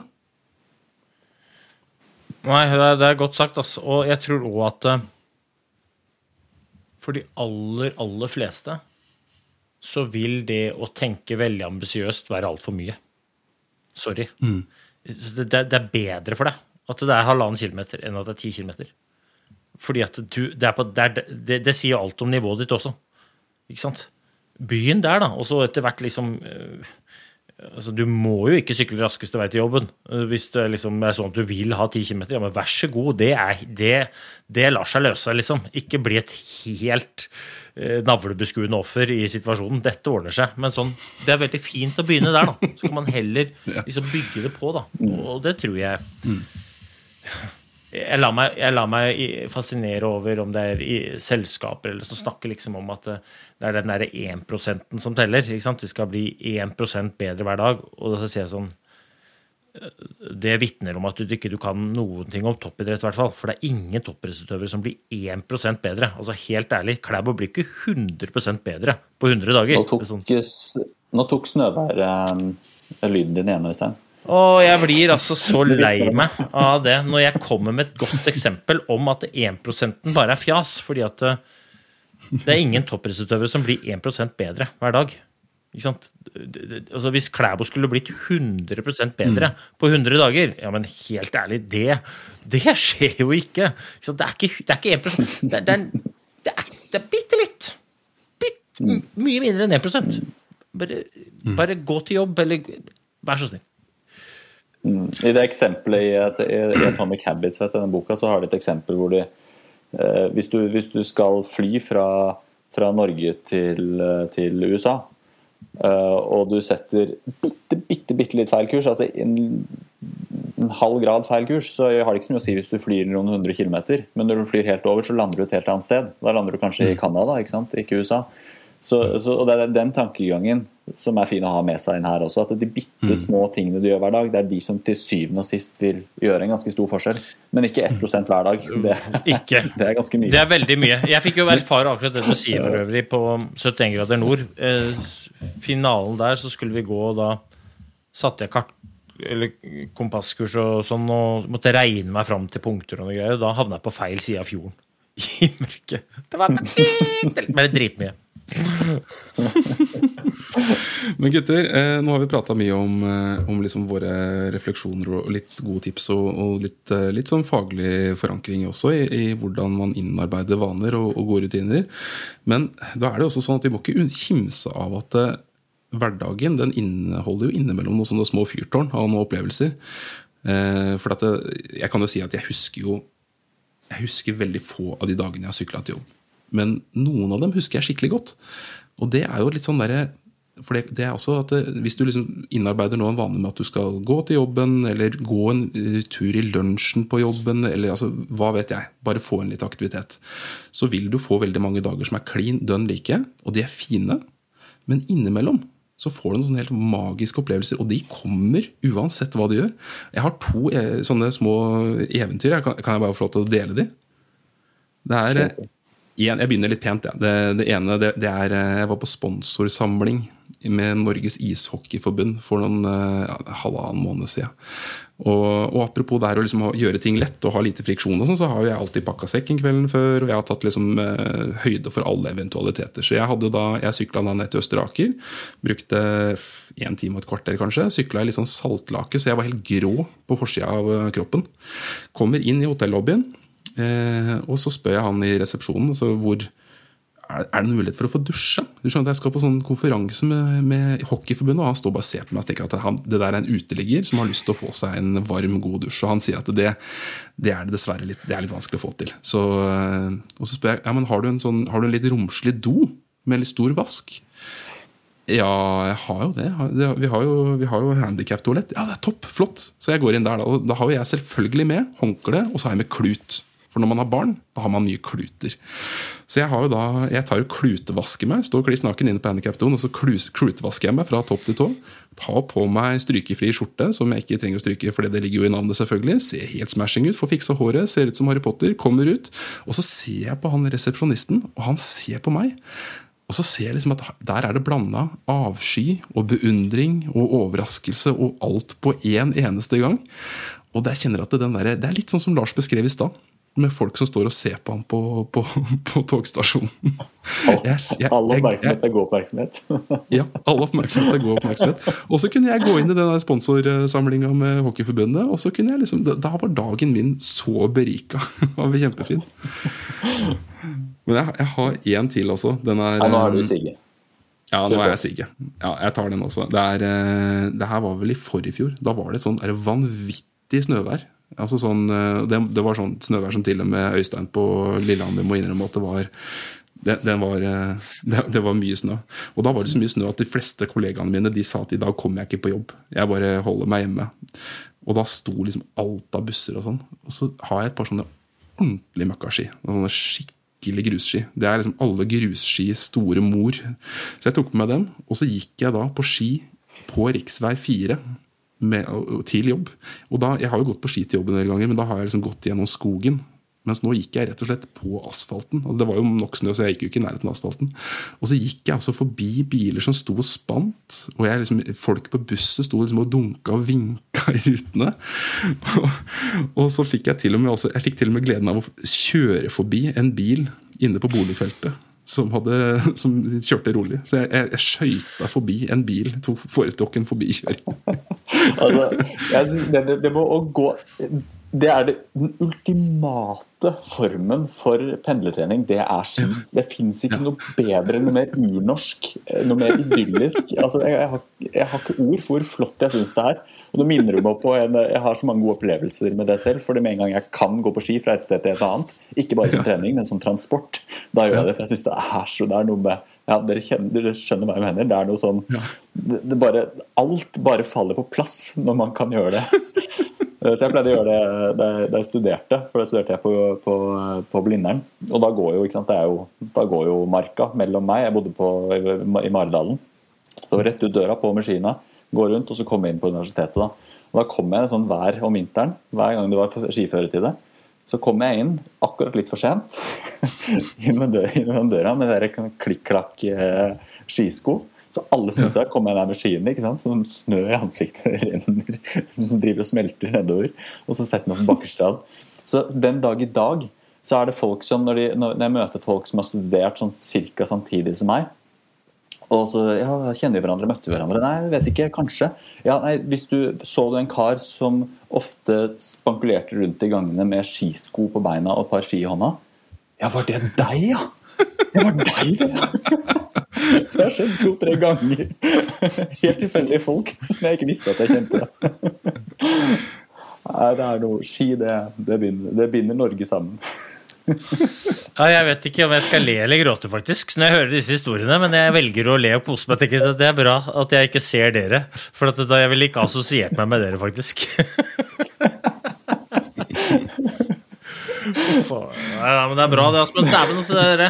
Nei, det er, det er godt sagt, altså. Og jeg tror også at uh, for de aller, aller fleste så vil det å tenke veldig ambisiøst være alt for mye. Sorry. Mm. Det, det, det er bedre for deg at det er halvannen kilometer enn at det er ti kilometer. Fordi at du, det, er på, det, er, det, det sier alt om nivået ditt også. Ikke sant? Byen der da, og så etter hvert liksom... Uh, Altså, du må jo ikke sykle raskeste vei til jobben hvis det liksom er sånn at du vil ha ti kilometer. Ja, men vær så god, det, er, det, det lar seg løse, liksom. Ikke bli et helt eh, navlebeskuende offer i situasjonen. Dette ordner seg. Men sånn, det er veldig fint å begynne der, da. Så kan man heller liksom bygge det på, da. Og det tror jeg... Jeg lar, meg, jeg lar meg fascinere over om det er i selskaper eller som snakker liksom om at det er den der en prosenten som teller, ikke sant? Det skal bli en prosent bedre hver dag, og da sier jeg sånn, det vittner om at du ikke du kan noen ting om toppidrett i hvert fall, for det er ingen toppidrettsutøvere som blir en prosent bedre. Altså helt ærlig, Klæbo blir ikke hundre prosent bedre på hundre dager. Nå tok, sånn. Nå tok Snøberg um, lyden din igjen, Øystein. Og jeg blir altså så lei meg av det når jeg kommer med et godt eksempel om at en prosenten bare er fjas, fordi at det er ingen toppidrettsutøvere som blir en prosent bedre hver dag. Ikke sant? Altså hvis Klæbo skulle blitt hundre prosent bedre mm. på hundre dager, ja, men helt ærlig, det, det skjer jo ikke. Ikke sant? Det er ikke, det er ikke en prosent. Det, det, er, det, er, det er bitte litt. Bitt, mye mindre enn en prosent. Bare, bare gå til jobb, eller vær så snill. I det eksempelet i, i Atomic Habits, vet du, den boka, så har de et eksempel hvor de, eh, hvis, du, hvis du skal fly fra, fra Norge til, til U S A, eh, og du setter bitte, bitte, bitte litt feil kurs, altså en, en halv grad feil kurs, så har det ikke så mye å si hvis du flyr noen hundre kilometer, men når du flyr helt over, så lander du et helt annet sted. Da lander du kanskje i Canada, ikke sant? Ikke U S A. Så, så, og det er den tankegangen som er fin å ha med seg inn her også, at de bitte små tingene du gjør hver dag, det er de som til syvende og sist vil gjøre en ganske stor forskjell, men ikke ett prosent hver dag. Det, ikke. Det er ganske mye. Det er veldig mye. Jeg fikk jo erfare akkurat det du sier for øvrig på syttien grader nord. Eh, finalen der så skulle vi gå, og da satte jeg kart eller kompasskurs og sånn, og måtte regne meg frem til punkter og noe greier, og da havnet jeg på feil side av fjorden. I mørket. Det var bare dritmye. Men gutter, eh, nå har vi pratet mye om, eh, om liksom våre refleksjoner og litt gode tips og, og litt, eh, litt sånn faglig forankring også i, i hvordan man innarbeider vaner og, og gode rutiner. Men da er det også sånn at vi må ikke kimse av at eh, hverdagen den inneholder jo innimellom noen sånne små fyrtårn av noen opplevelser. Eh, for at det, jeg kan jo si at jeg husker jo jeg husker veldig få av de dagene jeg har syklet til jobb. Men noen av dem husker jeg skikkelig godt. Og det er jo litt sånn der, for det, det er også at det, hvis du liksom innarbeider nå en vane med at du skal gå til jobben, eller gå en uh, tur i lunsjen på jobben, eller altså, hva vet jeg, bare få en litt aktivitet, så vil du få veldig mange dager som er clean, dønn like, og de er fine, men innimellom så får du noen sånne helt magiske opplevelser, og de kommer uansett hva du gjør. Jeg har to eh, sånne små eventyr, kan, kan jeg bare få lov til å dele de? Det er, en, jeg begynner litt pent, ja. det, det ene, det, det er, jeg var på sponsorsamling med Norges ishockeyforbund for noen ja, halvannen måned siden. Og, og apropos det her å liksom gjøre ting lett og ha lite friksjon og sånn, så har jo jeg alltid pakket sekken kvelden før, og jeg har tatt liksom eh, høyde for alle eventualiteter. Så jeg hadde da, jeg syklet da ned til Østre Aker, brukte en time og et kvarter kanskje, syklet i litt sånn saltlake, så jeg var helt grå på forsiden av kroppen. Kommer inn i hotellobbyen, eh, og så spør jeg han i resepsjonen, altså hvor er det noen mulighet for å få dusje? Du skjønner at jeg skal på sånn konferanse med, med Hockeyforbundet, og han står bare og ser på meg og tenker at han, det der er en uteligger som har lyst til å få seg en varm, god dusj, og han sier at det, det er det dessverre litt, det er litt vanskelig å få til. Så, og så spør jeg, ja, men har du en sånn, har du en litt romslig do med litt stor vask? Ja, jeg har jo det. Vi har jo, vi har jo handicap-toalett. Ja, det er topp, flott. Så jeg går inn der da, og da har jo jeg selvfølgelig med håndkle, og så har jeg med klut. For når man har barn, da har man mye kluter. Så jeg, har jo da, jeg tar jo klutevasker meg, står kliss naken inne på handicap-doen, og så klutevasker jeg meg fra topp til tå. Tar på meg strykefri skjorte, som jeg ikke trenger å stryke, fordi det ligger jo i navnet selvfølgelig. Ser helt smashing ut, får fiksa håret, ser ut som Harry Potter, kommer ut. Og så ser jeg på han resepsjonisten, og han ser på meg. Og så ser jeg liksom at der er det blandet avsky og beundring og overraskelse og alt på en eneste gang. Og der kjenner jeg at den der, det er litt sånn som Lars beskrev i sted, med folk som står og ser på ham på, på, på togstasjonen. Jeg, jeg, all oppmerksomhet er god oppmerksomhet. Ja, all oppmerksomhet er god oppmerksomhet. Og så kunne jeg gå inn i denne sponsorsamlingen med Hockeyforbundet, og så kunne jeg liksom, da var dagen min så berika. Det var kjempefin. Men jeg, jeg har en til også. Den er, ja, nå er du Sigge. Ja, nå er jeg Sigge. Ja, jeg tar den også. Det, er, det her var vel i forrige fjor. Da var det et sånt er det vanvittig snøvær. Altså sånn, det, det var sånn snøvær som til og med Øystein på Lillehammer må innrømme at det var, det, det, var, det, det var mye snø. Og da var det så mye snø at de fleste kollegaene mine de sa at i dag kommer jeg ikke på jobb. Jeg bare holder meg hjemme. Og da sto liksom alt av busser og sånn. Og så har jeg et par sånne ordentlige møkkaski. Sånne skikkelig grusski. Det er liksom alle grusski store mor. Så jeg tok med dem, og så gikk jeg da på ski på riksvei fire. Med, til jobb. Og da, jeg har jo gått på ski til jobb en del ganger, men da har jeg liksom gått gjennom skogen. Mens nå gikk jeg rett og slett på asfalten. Altså, det var jo nok snø, så jeg gikk jo ikke i nærheten av asfalten. Og så gikk jeg altså forbi biler som sto og spant, og jeg liksom, folk på bussen sto liksom og dunka og vinka i rutene. Og, og så fikk jeg til og med også, jeg fikk til og med gleden av å kjøre forbi en bil inne på boligfeltet. Som, hadde, som kjørte rolig. Så jeg, jeg, jeg skjøyta forbi en bil, tok foretok en forbikjøring. Altså, jeg synes det, det, det må å gå det er det, den ultimate formen for pendlertrening. Det er ski. Det finnes ikke noe bedre, noe mer urnorsk, noe mer idyllisk. Altså, jeg, jeg, har, jeg har ikke ord for hvor flott jeg synes det er. Og det minner meg på en, jeg har så mange gode opplevelser med det selv, for det med en gang jeg kan gå på ski fra et sted til et annet, ikke bare som trening, men som transport, da gjør jeg det, for jeg synes det er så, det er noe med, ja, dere, kjenner, dere skjønner hva jeg mener, det er noe sånn, det, det bare, alt bare faller på plass når man kan gjøre det. Så jeg pleide å gjøre det da jeg, da jeg studerte, for da studerte jeg på, på, på Blindern, og da går jo, ikke sant, det er jo, da går jo marka mellom meg, jeg bodde på, i, i Maridalen, så rett ut døra på maskina, gå rundt, og så komme inn på universitetet da. Og da kom jeg sånn hver om vinteren, hver gang det var skiføretid, så kom jeg inn akkurat litt for sent, inn med døra, inn med døra med dere klikk-klakk eh, skisko. Så alle synes jeg kom jeg der med skiene, ikke sant? Som snø i ansiktet renner, som driver og smelter nedover, og så setter man på bakkerstrad. Så den dag i dag, så er det folk som, når, de, når jeg møter folk som har studert sånn cirka samtidig som meg, og så, ja, kjenner vi hverandre, møtte vi hverandre? Nei, jeg vet ikke, kanskje. Ja, nei, hvis du så du en kar som ofte spankulerte rundt i gangene med skisko på beina og et par ski i hånda? Ja, var det deg, ja? Det var deg, det, ja. Så det har skjedd to-tre ganger. Helt tilfeldige folk som jeg ikke visste at jeg kjente. Nei, det er noe, ski, det, det, binder, det binder Norge sammen. Ja, jeg vet ikke om jeg skal le eller gråte faktisk når jeg hører disse historiene, men jeg velger å le og pose meg. Jeg tenker at det er bra at jeg ikke ser dere, for at da jeg vil ikke assosiert meg med dere faktisk. Ja, men det er bra det, men dæven også det dere.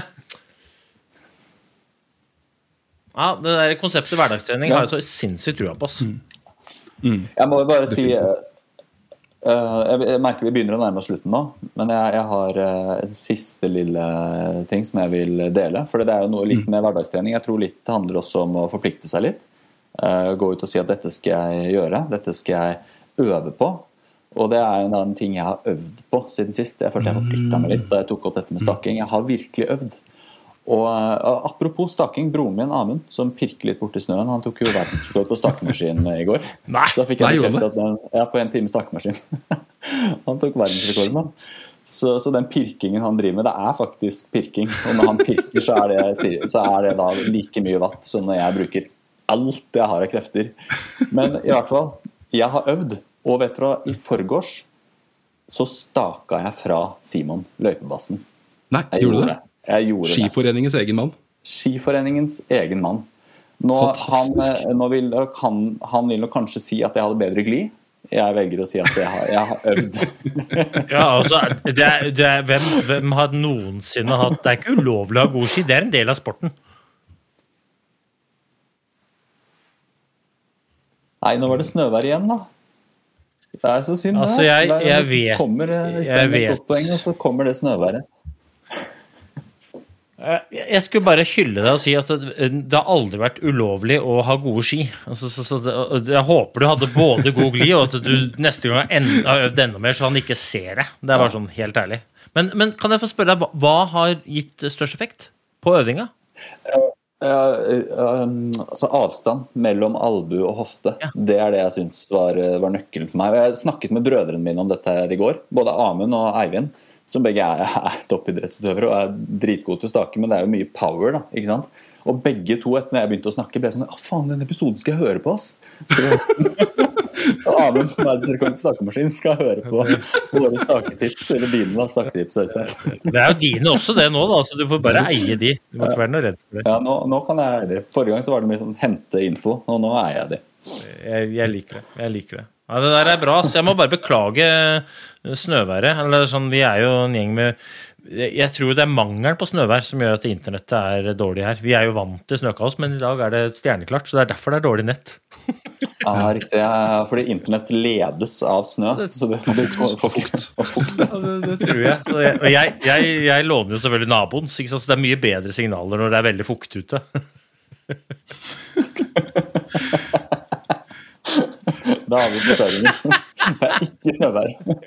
Ja, det der konseptet hverdagstrening har jeg så sinnssykt trua på oss. Mm. Mm. Jeg må bare si Uh, jeg merker vi begynner å nærme oss slutten nå, men jeg, jeg har uh, en siste lille ting som jeg vil dele, for det er jo noe litt med hverdagstrening. Jeg tror litt handler også om å forplikte seg litt, uh, gå ut og si at dette skal jeg gjøre, dette skal jeg øve på, Og det er en annen ting jeg har øvd på siden sist. Jeg følte jeg forpliktet meg litt da jeg tok opp dette med staking. Jeg har virkelig øvd. Og uh, apropos staking, broren min Amund, som pirker litt bort i snøen, han tok jo verdensrekord på stakemaskin i går. Nei, så da fikk jeg nei, bekreftet at den, ja, på en time stakemaskin. Han tok verdensrekorden da. Så, så den pirkingen han driver med, det er faktisk pirking. Og når han pirker, så er det, så er det da like mye watt som når jeg bruker alt jeg har av krefter. Men i hvert fall, jeg har øvd. Og vet du hva, i forgårs så staka jeg fra Simon løypebassen. Nei, jeg gjorde du det? Jeg gjorde det. Skiforeningens egen mann. Skiforeningens egen mann. Nå, han, nå vil, han, han vil nok kanskje si at jeg hadde bedre glid. Jeg velger å si at jeg har, jeg har øvd. Ja, altså, det er, det er, hvem, hvem har noensinne hatt, det er ikke ulovlig å ha god ski, det er en del av sporten. Nei, nå var det snøvær igjen da. Det er så synd. Altså, jeg, jeg vet, kommer, jeg vet. Poeng, og så kommer det snøværet. Jeg skulle bare hylle deg og si at det har aldri vært ulovlig å ha gode ski. Altså, så, så det, jeg håper du hadde både god glid, og at du neste gang har øvd enda mer, så han ikke ser det. Det er bare sånn helt ærlig. Men, men kan jeg få spørre deg, hva har gitt størst effekt på øvinga? Uh, uh, altså avstand mellom albu og hofte, ja. Det er det jeg synes var, var nøkkelen for meg. Jeg snakket med brødrene mine om dette her i går, både Amund og Eivind, som begge er, er toppidrettsutøvere og er dritgode til å stake, men det er jo mye power da, ikke sant? Og begge to, etter når jeg begynte å snakke, ble sånn, «Å faen, den episoden skal jeg høre på oss!» Så, så Amund, verdensrekord til stakemaskin, skal høre på våre staketips, eller dine da, staketips, Øystein. Det er jo dine også det nå da, så du får bare eie de. Du må ikke være noe redd for det. Ja, nå, nå kan jeg eie de. Forrige gang så var det mye sånn hente info, og nå eier jeg de. Jeg, jeg liker det, jeg liker det. Ja, det der er bra, så jeg må bare beklage snøværet, eller sånn, vi er jo en gjeng med, jeg tror det er mangel på snøvær som gjør at internettet er dårlig her. Vi er jo vant til snøkaos, men i dag er det stjerneklart, så det er derfor det er dårlig nett. Ja, riktig, ja, fordi internett ledes av snø, så det får fukt. fukt. Ja, det, det tror jeg. Så jeg, og jeg, jeg, jeg låner jo selvfølgelig naboens, ikke sant? Så det er mye bedre signaler når det er veldig fukt ute. Da har vi forklaringen. Det er ikke snøvær.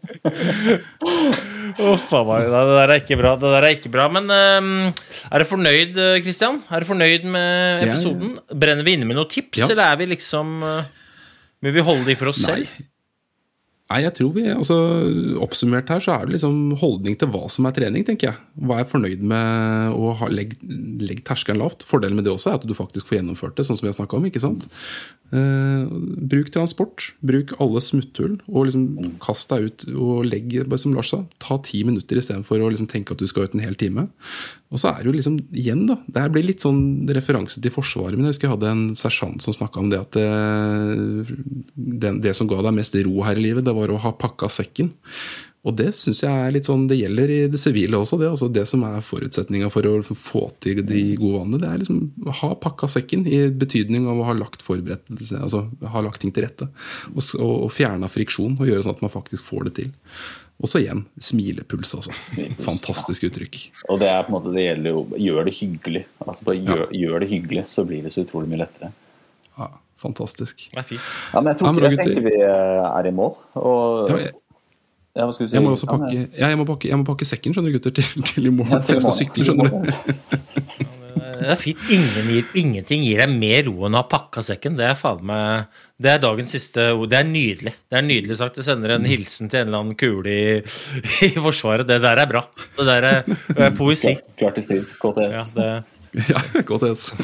Åh, faen meg, det der er ikke bra, det der er ikke bra. Men um, er du fornøyd, Kristian? Er du fornøyd med episoden? Brenner vi inne med noen tips, ja. Eller er vi liksom, uh, vil vi holde de for oss Nei. selv? Nei, jeg tror vi, altså oppsummert her så er det liksom holdning til hva som er trening, tenker jeg. Hva er fornøyd med å ha, legg, legg terskelen lavt. Fordelen med det også er at du faktisk får gjennomført det, sånn som vi har snakket om, ikke sant? Eh, bruk transport, bruk alle smutthull, og liksom kast deg ut og legg, som Lars sa, ta ti minutter i stedet for å liksom tenke at du skal ut en hel time. Og så er det jo liksom, igjen da, det her blir litt sånn referanse til forsvaret, men jeg husker jeg hadde en sersjant som snakket om det at det, det, det som ga deg mest ro her i livet, det var å ha pakket sekken. Og det synes jeg er litt sånn, det gjelder i det sivile også, det, altså det som er forutsetningen for å få til de gode vanene, det er liksom å ha pakket sekken i betydning av å ha lagt forberedelse, altså ha lagt ting til rette, og, og, og fjerne friksjon, og gjøre sånn at man faktisk får det til. Og så igjen, smilepuls altså. Fantastisk uttrykk. Og det er på en måte, det gjelder jo, gjør det hyggelig. Altså bare gjør, ja. gjør det hyggelig, så blir det så utrolig mye lettere. Ja, fantastisk. Det er fint. Ja, men jeg tror ikke, jeg tenkte vi er i mål. Og, ja, jeg, ja, hva skal vi si? Jeg må også pakke, ja, jeg må pakke, jeg må pakke sekken, skjønner du gutter, til, til i morgen, ja, for jeg skal sykle, skjønner du. Det er fint. Ingen gir, ingenting gir deg mer ro enn å ha pakket sekken. Det er faen meg, det er dagens siste ord. Det er nydelig. Det er nydelig sagt. Jeg sender en hilsen til en eller annen kule i, i forsvaret. Det der er bra. Det der er, er poesi. Klart i stil. K T S. Ja, det... ja K T S.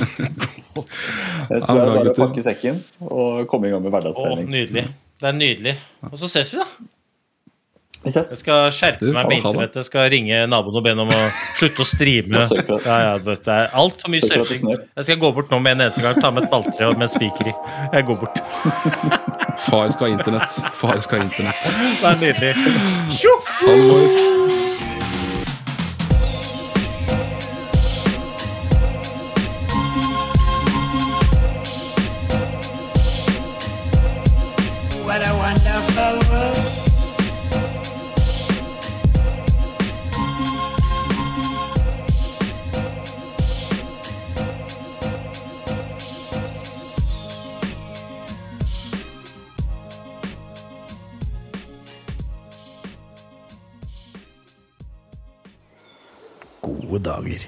Jeg skal bare pakke sekken og komme i gang med hverdagstrening. Åh, nydelig. Det er nydelig. Og så ses vi da. Jeg skal skjerpe meg med internett. Jeg skal ringe naboen og be om å slutte å streame. Ja, ja, det er alt for mye surfing. Jeg skal gå bort nå med en eneste gang, ta med et balltre og med en spiker i. Jeg går bort. Far skal ha internett. Far skal ha internett. Det er nydelig. Tjo! Hallo, boys. What a wonderful world. gode dager.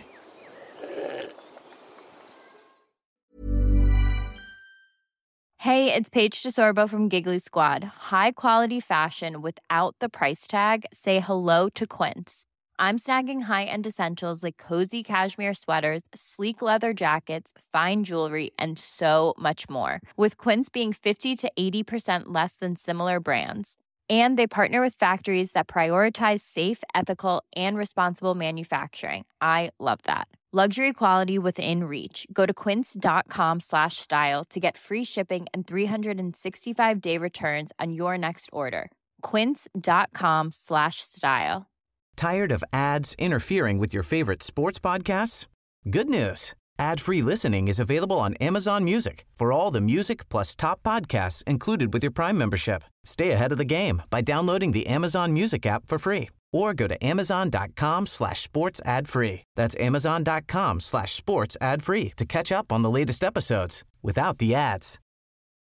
Hey, it's Paige DeSorbo from Giggly Squad. High quality fashion without the price tag. Say hello to Quince. I'm snagging high-end essentials like cozy cashmere sweaters, sleek leather jackets, fine jewelry, and so much more. With Quince being fifty to eighty percent less than similar brands. And they partner with factories that prioritize safe, ethical, and responsible manufacturing. I love that. Luxury quality within reach. Go to quince.com slash style to get free shipping and three sixty-five day returns on your next order. Quince.com slash style. Tired of ads interfering with your favorite sports podcasts? Good news. Ad-free listening is available on Amazon Music for all the music plus top podcasts included with your Prime membership. Stay ahead of the game by downloading the Amazon Music app for free or go to amazon.com slash sports ad free. That's amazon.com slash sports ad free to catch up on the latest episodes without the ads.